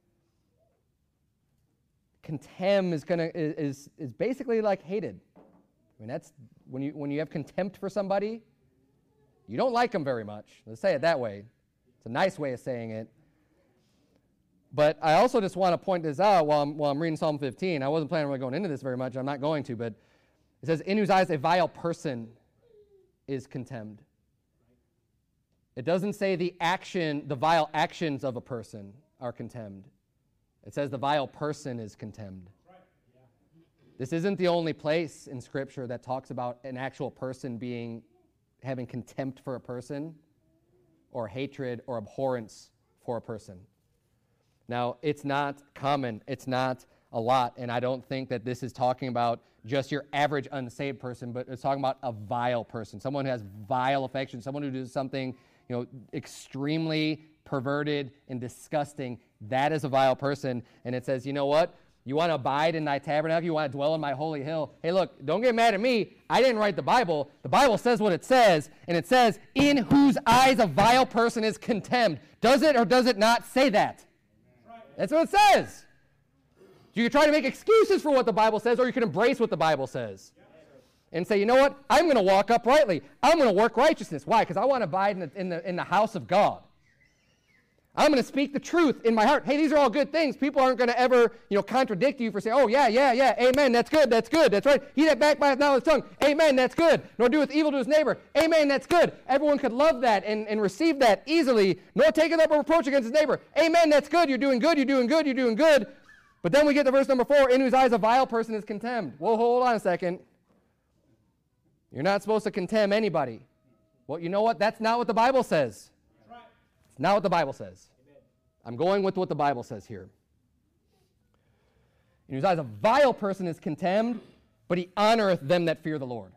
Contempt is gonna is is basically like hated. I mean, that's when you when you have contempt for somebody, you don't like them very much. Let's say it that way. It's a nice way of saying it. But I also just want to point this out while I'm while I'm reading Psalm fifteen. I wasn't planning on going into this very much. I'm not going to, but it says, "In whose eyes a vile person is contemned." It doesn't say the action, the vile actions of a person are contemned. It says the vile person is contemned. Right. Yeah. This isn't the only place in Scripture that talks about an actual person being, having contempt for a person, or hatred or abhorrence for a person. Now, it's not common. It's not a lot, and I don't think that this is talking about just your average unsaved person, but it's talking about a vile person, someone who has vile affection, someone who does something, you know, extremely perverted and disgusting. That is a vile person. And it says, you know what? You want to abide in thy tabernacle? You want to dwell in my holy hill? Hey, look, don't get mad at me. I didn't write the Bible. The Bible says what it says, and it says, in whose eyes a vile person is contemned. Does it or does it not say that? That's what it says. You can try to make excuses for what the Bible says, or you can embrace what the Bible says. And say, you know what? I'm going to walk uprightly. I'm going to work righteousness. Why? Because I want to abide in the, in, the, in the house of God. I'm going to speak the truth in my heart. Hey, these are all good things. People aren't going to ever, you know, contradict you for saying, oh, yeah, yeah, yeah, amen, that's good, that's good, that's right. He that backbiteth not with his tongue, amen, that's good. Nor doeth evil to his neighbor, amen, that's good. Everyone could love that and, and receive that easily. Nor taketh up a reproach against his neighbor, amen, that's good, you're doing good, you're doing good, you're doing good. But then we get to verse number four, in whose eyes a vile person is contemned. Well, hold on a second. You're not supposed to contemn anybody. Well, you know what? That's not what the Bible says. It's not what the Bible says. I'm going with what the Bible says here. In whose eyes a vile person is contemned, but he honoreth them that fear the Lord.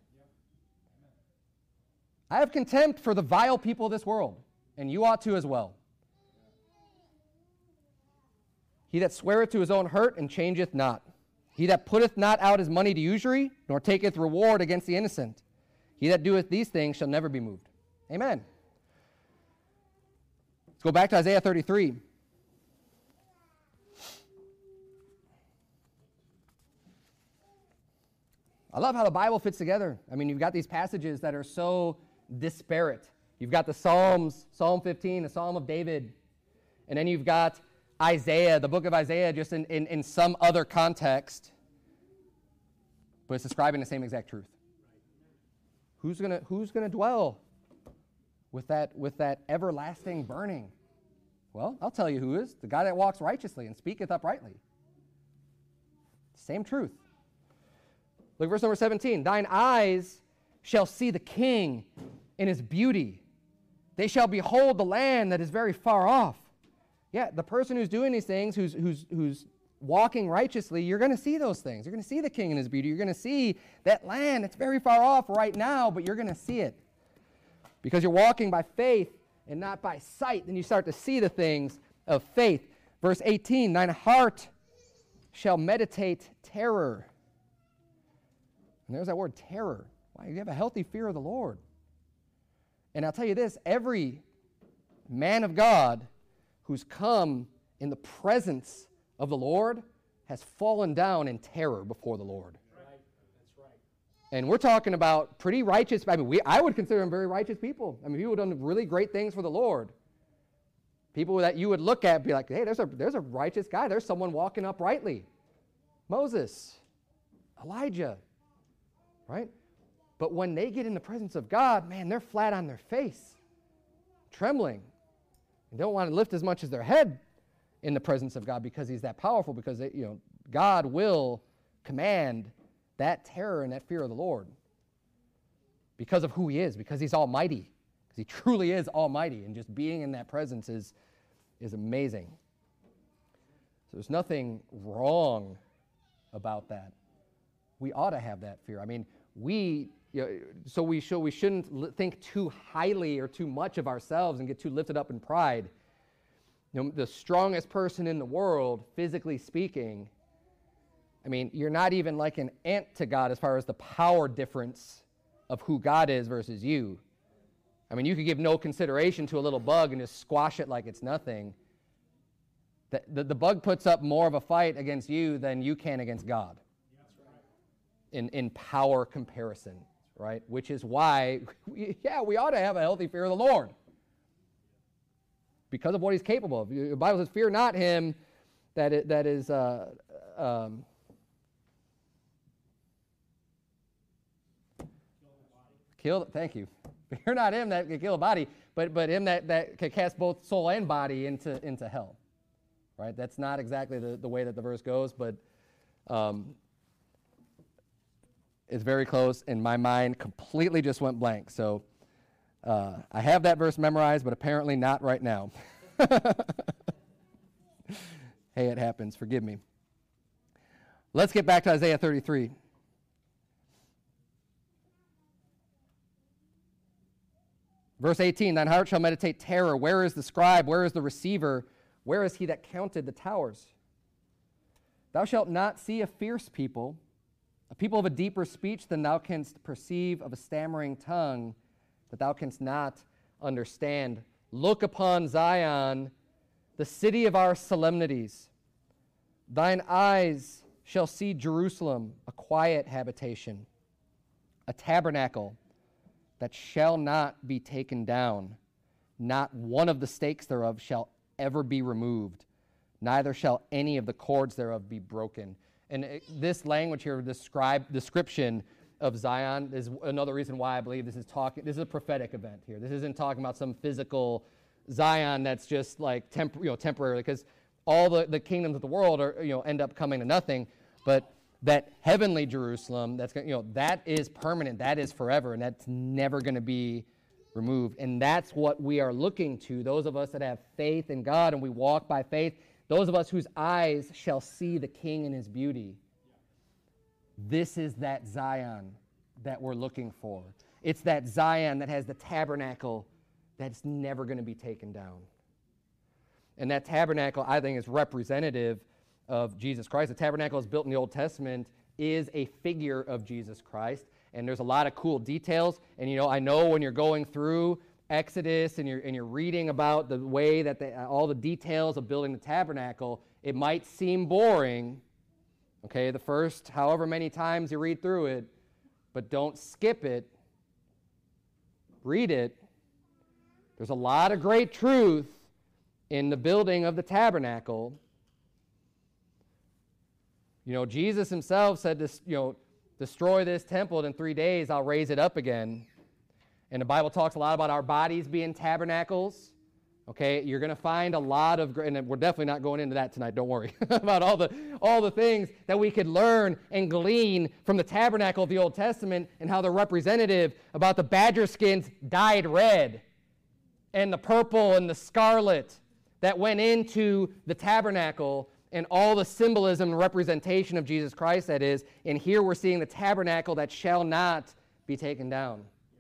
I have contempt for the vile people of this world, and you ought to as well. He that sweareth to his own hurt and changeth not. He that putteth not out his money to usury, nor taketh reward against the innocent. He that doeth these things shall never be moved. Amen. Let's go back to Isaiah thirty-three. I love how the Bible fits together. I mean, you've got these passages that are so disparate. You've got the Psalms, Psalm fifteen, the Psalm of David, and then you've got Isaiah, the book of Isaiah, just in, in, in some other context, but it's describing the same exact truth. Who's gonna who's gonna dwell with that with that everlasting burning? Well, I'll tell you who is. The guy that walks righteously and speaketh uprightly. Same truth. Look at verse number seventeen. Thine eyes shall see the King in his beauty. They shall behold the land that is very far off. Yeah, the person who's doing these things, who's who's who's walking righteously, you're going to see those things. You're going to see the King in his beauty. You're going to see that land. It's very far off right now, but you're going to see it. Because you're walking by faith and not by sight, then you start to see the things of faith. Verse eighteen, thine heart shall meditate terror. And there's that word terror. Why? You have a healthy fear of the Lord. And I'll tell you this, every man of God who's come in the presence of the Lord has fallen down in terror before the Lord. Right. That's right. And we're talking about pretty righteous, I mean, we, I would consider them very righteous people. I mean, people who have done really great things for the Lord. People that you would look at and be like, hey, there's a, there's a righteous guy. There's someone walking uprightly. Moses, Elijah, right? But when they get in the presence of God, man, they're flat on their face, trembling. They don't want to lift as much as their head in the presence of God because he's that powerful, because they, you know, God will command that terror and that fear of the Lord because of who he is, because he's almighty, because he truly is almighty, and just being in that presence is, is amazing. So there's nothing wrong about that. We ought to have that fear. I mean, we, you know, so we, should, we shouldn't li- think too highly or too much of ourselves and get too lifted up in pride. You know, the strongest person in the world, physically speaking, I mean, you're not even like an ant to God as far as the power difference of who God is versus you. I mean, you could give no consideration to a little bug and just squash it like it's nothing. The, the, the bug puts up more of a fight against you than you can against God. That's right. In, in power comparison, right? Which is why, we, yeah, we ought to have a healthy fear of the Lord. Because of what he's capable of. The Bible says, fear not him that is, that is uh, um, kill, thank you. Fear not him that can kill a body, but, but him that, that can cast both soul and body into, into hell. Right? That's not exactly the, the way that the verse goes, but um, it's very close, and my mind completely just went blank. So uh, I have that verse memorized, but apparently not right now. Hey, it happens. Forgive me. Let's get back to Isaiah thirty-three. Verse eighteen, thine heart shall meditate terror. Where is the scribe? Where is the receiver? Where is he that counted the towers? Thou shalt not see a fierce people, a people of a deeper speech than thou canst perceive, of a stammering tongue that thou canst not understand. Look upon Zion, the city of our solemnities. Thine eyes shall see Jerusalem, a quiet habitation, a tabernacle that shall not be taken down. Not one of the stakes thereof shall ever be removed, neither shall any of the cords thereof be broken. And it, this language here, describe description of Zion, is another reason why I believe this is talking. This is a prophetic event here. This isn't talking about some physical Zion that's just like temp, you know, temporary, because all the, the kingdoms of the world are, you know, end up coming to nothing. But that heavenly Jerusalem, that's you know, that is permanent. That is forever, and that's never going to be removed. And that's what we are looking to, those of us that have faith in God and we walk by faith, those of us whose eyes shall see the King in his beauty. This is that Zion that we're looking for. It's that Zion that has the tabernacle that's never going to be taken down. And that tabernacle, I think, is representative of Jesus Christ. The tabernacle is built in the Old Testament, is a figure of Jesus Christ. And there's a lot of cool details. And, you know, I know when you're going through Exodus and you're, and you're reading about the way that they, all the details of building the tabernacle, it might seem boring, okay, the first however many times you read through it, but don't skip it. Read it. There's a lot of great truth in the building of the tabernacle. You know, Jesus himself said this, you know, destroy this temple, and in three days I'll raise it up again. And the Bible talks a lot about our bodies being tabernacles. Okay, you're going to find a lot of, and we're definitely not going into that tonight, don't worry, about all the all the things that we could learn and glean from the tabernacle of the Old Testament and how they're representative about the badger skins dyed red and the purple and the scarlet that went into the tabernacle and all the symbolism and representation of Jesus Christ that is. And here we're seeing the tabernacle that shall not be taken down.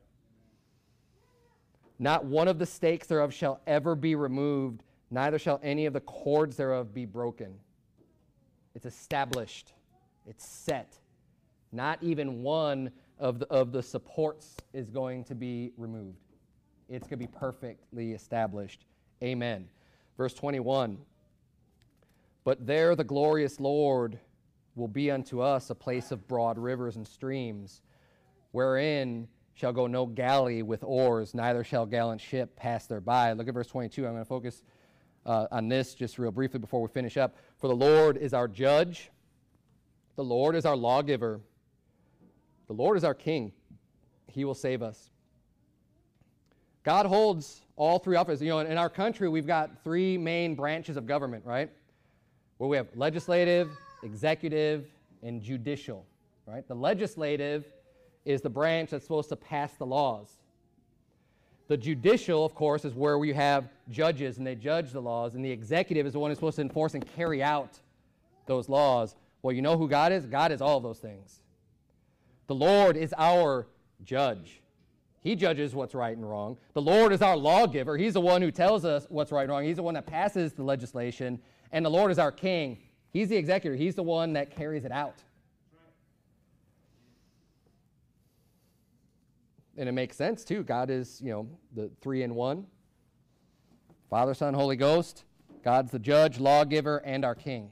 Not one of the stakes thereof shall ever be removed, neither shall any of the cords thereof be broken. It's established. It's set. Not even one of the, of the supports is going to be removed. It's going to be perfectly established. Amen. Verse twenty-one. But there the glorious Lord will be unto us a place of broad rivers and streams, wherein shall go no galley with oars, neither shall gallant ship pass thereby. Look at verse twenty-two. I'm going to focus uh, on this just real briefly before we finish up. For the Lord is our judge. The Lord is our lawgiver. The Lord is our king. He will save us. God holds all three offices. You know, in our country, we've got three main branches of government, right? Where we have legislative, executive, and judicial, right? The legislative is the branch that's supposed to pass the laws. The judicial, of course, is where we have judges and they judge the laws, and the executive is the one who's supposed to enforce and carry out those laws. Well, you know who God is? God is all those things. The Lord is our judge. He judges what's right and wrong. The Lord is our lawgiver. He's the one who tells us what's right and wrong. He's the one that passes the legislation. And the Lord is our king. He's the executor. He's the one that carries it out. and it makes sense too. God is, you know, the three in one. Father, Son, Holy Ghost. God's the judge, lawgiver, and our king.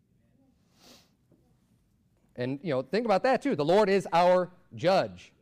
And, you know, think about that too. The Lord is our judge.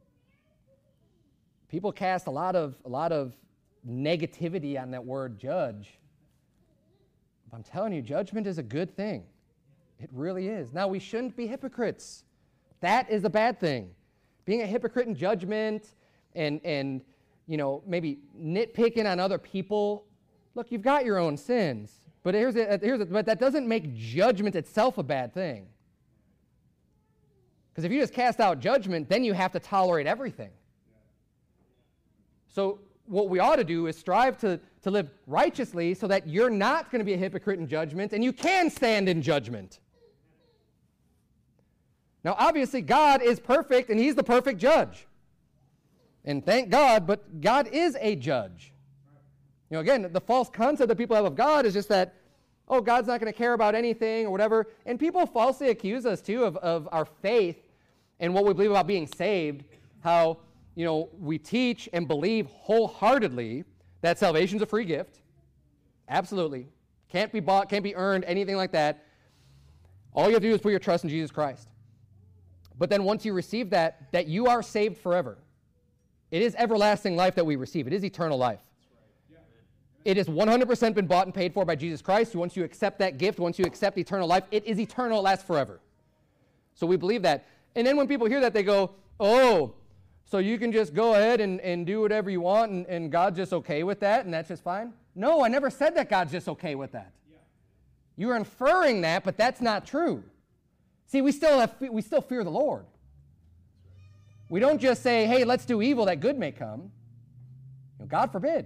People cast a lot of a lot of negativity on that word judge. But I'm telling you, judgment is a good thing. It really is. Now, we shouldn't be hypocrites. That is a bad thing. Being a hypocrite in judgment and, and you know, maybe nitpicking on other people. Look, you've got your own sins. But here's a, here's a, but that doesn't make judgment itself a bad thing. Because if you just cast out judgment, then you have to tolerate everything. So what we ought to do is strive to, to live righteously so that you're not going to be a hypocrite in judgment and you can stand in judgment. Now, obviously, God is perfect and he's the perfect judge. And thank God, but God is a judge. You know, again, the false concept that people have of God is just that, oh, God's not going to care about anything or whatever. And people falsely accuse us, too, of, of our faith and what we believe about being saved, how, you know, we teach and believe wholeheartedly that salvation's a free gift. Absolutely. Can't be bought, can't be earned, anything like that. All you have to do is put your trust in Jesus Christ. But then once you receive that, that you are saved forever. It is everlasting life that we receive. It is eternal life. It has one hundred percent been bought and paid for by Jesus Christ. Once you accept that gift, once you accept eternal life, it is eternal, it lasts forever. So we believe that. And then when people hear that, they go, oh, so you can just go ahead and, and do whatever you want, and, and God's just okay with that, and that's just fine? No, I never said that God's just okay with that. Yeah. You're inferring that, but that's not true. See, we still have, we still fear the Lord. We don't just say, hey, let's do evil that good may come. You know, God forbid.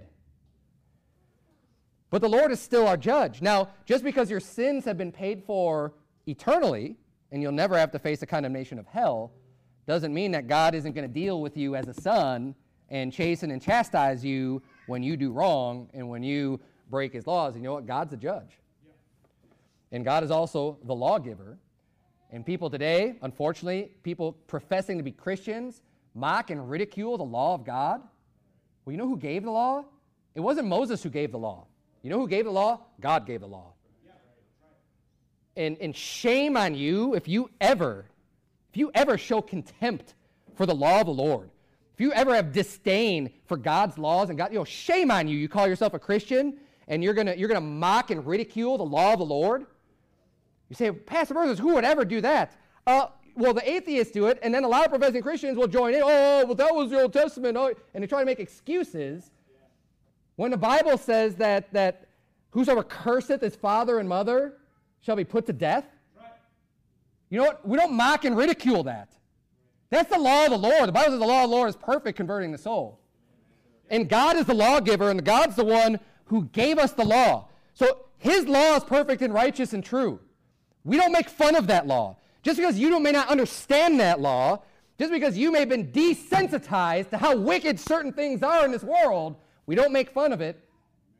But the Lord is still our judge. Now, just because your sins have been paid for eternally, and you'll never have to face the condemnation of hell, doesn't mean that God isn't going to deal with you as a son and chasten and chastise you when you do wrong and when you break his laws. And you know what? God's the judge. And God is also the lawgiver. And people today, unfortunately, people professing to be Christians, mock and ridicule the law of God. Well, you know who gave the law? It wasn't Moses who gave the law. You know who gave the law? God gave the law. And, and shame on you if you ever, if you ever show contempt for the law of the Lord. If you ever have disdain for God's laws and God, you know, shame on you. You call yourself a Christian and you're gonna you're gonna mock and ridicule the law of the Lord. You say, Pastor Burns, who would ever do that? Uh, well, the atheists do it, and then a lot of professing Christians will join in. Oh, well, that was the Old Testament. Oh, and they try to make excuses. When the Bible says that, that whosoever curseth his father and mother shall be put to death, right. You know what? We don't mock and ridicule that. That's the law of the Lord. The Bible says the law of the Lord is perfect, converting the soul. And God is the lawgiver, and God's the one who gave us the law. So his law is perfect and righteous and true. We don't make fun of that law. Just because you don't, may not understand that law, just because you may have been desensitized to how wicked certain things are in this world, we don't make fun of it.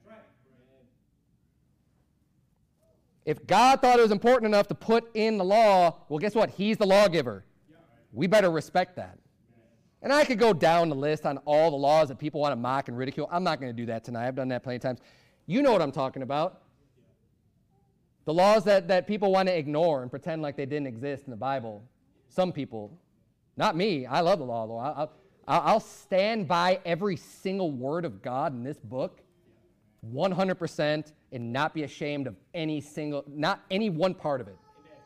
If God thought it was important enough to put in the law, well, guess what? He's the lawgiver. We better respect that. And I could go down the list on all the laws that people want to mock and ridicule. I'm not going to do that tonight. I've done that plenty of times. You know what I'm talking about. The laws that, that people want to ignore and pretend like they didn't exist in the Bible. Some people. Not me. I love the law of the Lord. I'll, I'll, I'll stand by every single word of God in this book one hundred percent and not be ashamed of any single, not any one part of it.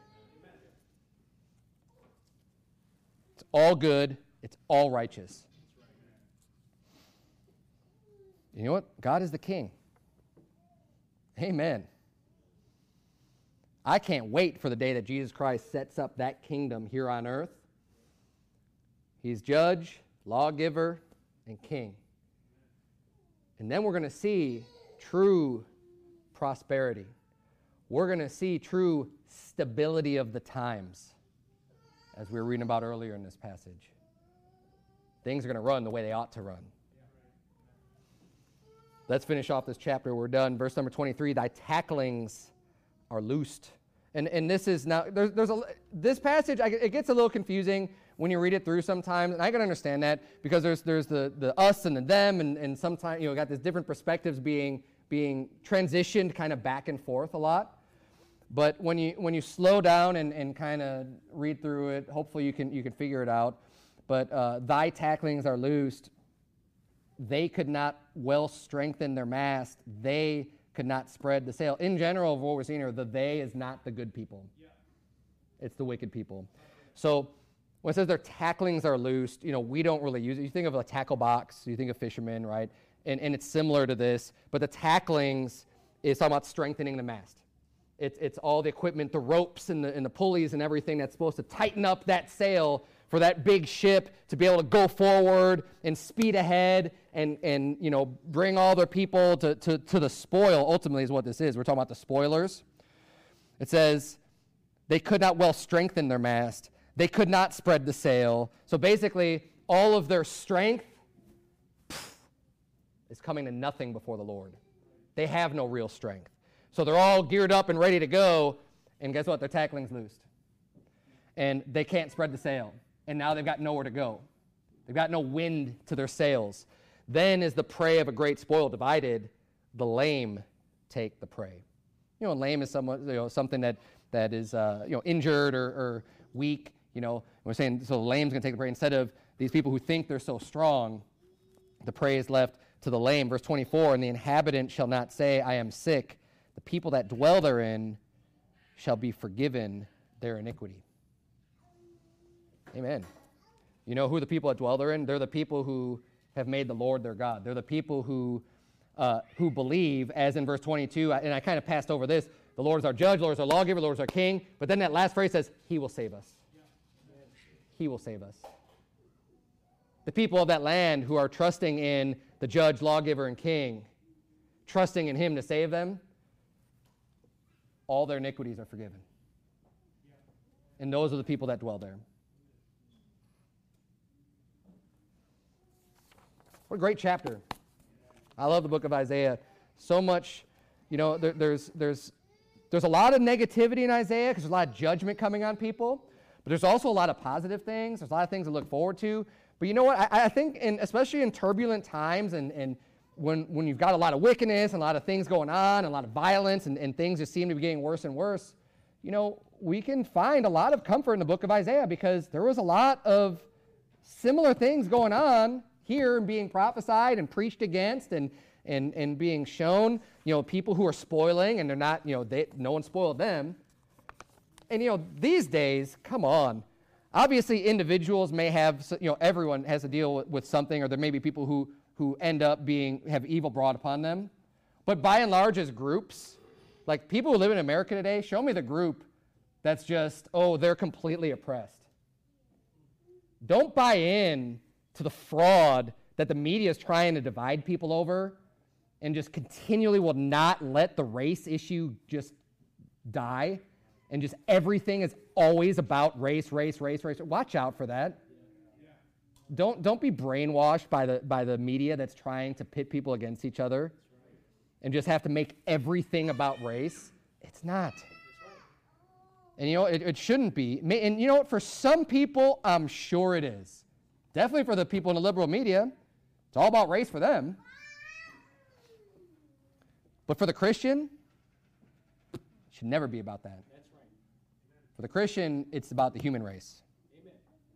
It's all good. It's all righteous. You know what? God is the King. Amen. I can't wait for the day that Jesus Christ sets up that kingdom here on earth. He's judge, lawgiver, and king. And then we're going to see true prosperity. We're going to see true stability of the times, as we were reading about earlier in this passage. Things are going to run the way they ought to run. Let's finish off this chapter. We're done. Verse number twenty-three, thy tacklings are loosed. And and this is now, there's, there's a, this passage, I, it gets a little confusing when you read it through sometimes, and I can understand that because there's there's the, the us and the them, and, and sometimes, you know, got these different perspectives being being transitioned kind of back and forth a lot. But when you when you slow down and, and kind of read through it, hopefully you can you can figure it out. But uh, thy tacklings are loosed. They could not well strengthen their mast. They could not spread the sail. In general, what we're seeing here, the they is not the good people. Yeah. It's the wicked people. So when it says their tacklings are loosed, you know, we don't really use it. You think of a tackle box, you think of fishermen, right? And, and it's similar to this. But the tacklings is talking about strengthening the mast. It's, it's all the equipment, the ropes and the, and the pulleys and everything that's supposed to tighten up that sail for that big ship to be able to go forward and speed ahead and, and you know, bring all their people to, to, to the spoil, ultimately is what this is. We're talking about the spoilers. It says, they could not well strengthen their mast. They could not spread the sail. So basically, all of their strength pff, is coming to nothing before the Lord. They have no real strength. So they're all geared up and ready to go, and guess what? Their tackling's loosed. And they can't spread the sail. And now they've got nowhere to go. They've got no wind to their sails. Then is the prey of a great spoil divided, the lame take the prey. You know, lame is somewhat, you know, something that, that is uh, you know, injured or, or weak. You know, we're saying, so the lame's going to take the prey. Instead of these people who think they're so strong, the prey is left to the lame. Verse twenty-four, and the inhabitant shall not say, I am sick. The people that dwell therein shall be forgiven their iniquity. Amen. You know who the people that dwell therein? They're the people who have made the Lord their God. They're the people who uh, who believe, as in verse twenty-two, and I kind of passed over this, the Lord is our judge, the Lord is our lawgiver, the Lord is our king. But then that last phrase says, he will save us. He will save us. The people of that land who are trusting in the judge, lawgiver, and king, trusting in him to save them, all their iniquities are forgiven. And those are the people that dwell there. What a great chapter. I love the book of Isaiah. So much, you know, there, there's, there's, there's a lot of negativity in Isaiah because there's a lot of judgment coming on people. But there's also a lot of positive things. There's a lot of things to look forward to. But you know what? I, I think, in, especially in turbulent times and, and when, when you've got a lot of wickedness and a lot of things going on, and a lot of violence, and, and things just seem to be getting worse and worse, you know, we can find a lot of comfort in the book of Isaiah because there was a lot of similar things going on here and being prophesied and preached against and, and, and being shown, you know, people who are spoiling and they're not, you know, they, no one spoiled them. And, you know, these days, come on. Obviously, individuals may have, you know, everyone has to deal with, with something, or there may be people who, who end up being, have evil brought upon them. But by and large, as groups, like people who live in America today, show me the group that's just, oh, they're completely oppressed. Don't buy in to the fraud that the media is trying to divide people over and just continually will not let the race issue just die. And just everything is always about race, race, race, race. Watch out for that. Yeah. Yeah. Don't don't be brainwashed by the by the media that's trying to pit people against each other, right, and just have to make everything about race. It's not. Right. And you know it, it shouldn't be. And you know what? For some people, I'm sure it is. Definitely for the people in the liberal media, it's all about race for them. But for the Christian, it should never be about that. For the Christian, it's about the human race. Amen.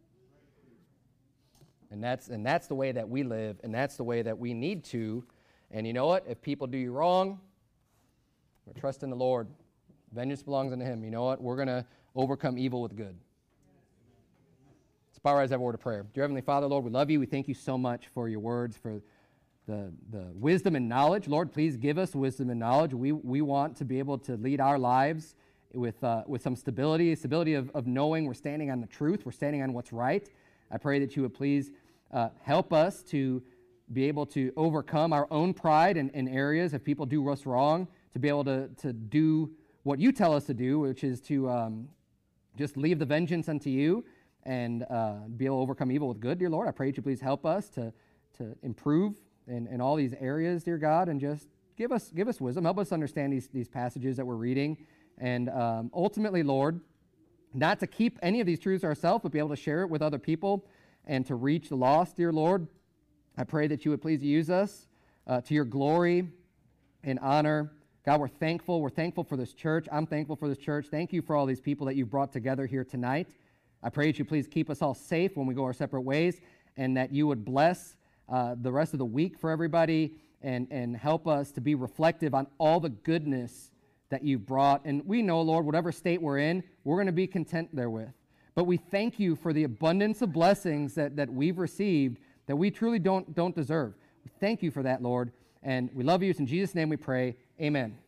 And that's and that's the way that we live, and that's the way that we need to. And you know what? If people do you wrong, we're trusting the Lord. Vengeance belongs unto him. You know what? We're going to overcome evil with good. Let's bow our eyes, have a word of prayer. Dear Heavenly Father, Lord, we love you. We thank you so much for your words, for the, the wisdom and knowledge. Lord, please give us wisdom and knowledge. We, we want to be able to lead our lives with uh, with some stability, stability of, of knowing we're standing on the truth, we're standing on what's right. I pray that you would please uh, help us to be able to overcome our own pride in, in areas if people do us wrong, to be able to, to do what you tell us to do, which is to um, just leave the vengeance unto you and uh, be able to overcome evil with good, dear Lord. I pray that you please help us to, to improve in, in all these areas, dear God, and just give us give us wisdom. Help us understand these, these passages that we're reading. And um, ultimately, Lord, not to keep any of these truths ourselves, but be able to share it with other people and to reach the lost, dear Lord. I pray that you would please use us uh, to your glory and honor. God, we're thankful. We're thankful for this church. I'm thankful for this church. Thank you for all these people that you've brought together here tonight. I pray that you please keep us all safe when we go our separate ways, and that you would bless uh, the rest of the week for everybody and, and help us to be reflective on all the goodness that you've brought. And we know, Lord, whatever state we're in, we're going to be content therewith. But we thank you for the abundance of blessings that, that we've received that we truly don't, don't deserve. We thank you for that, Lord. And we love you. It's in Jesus' name we pray. Amen.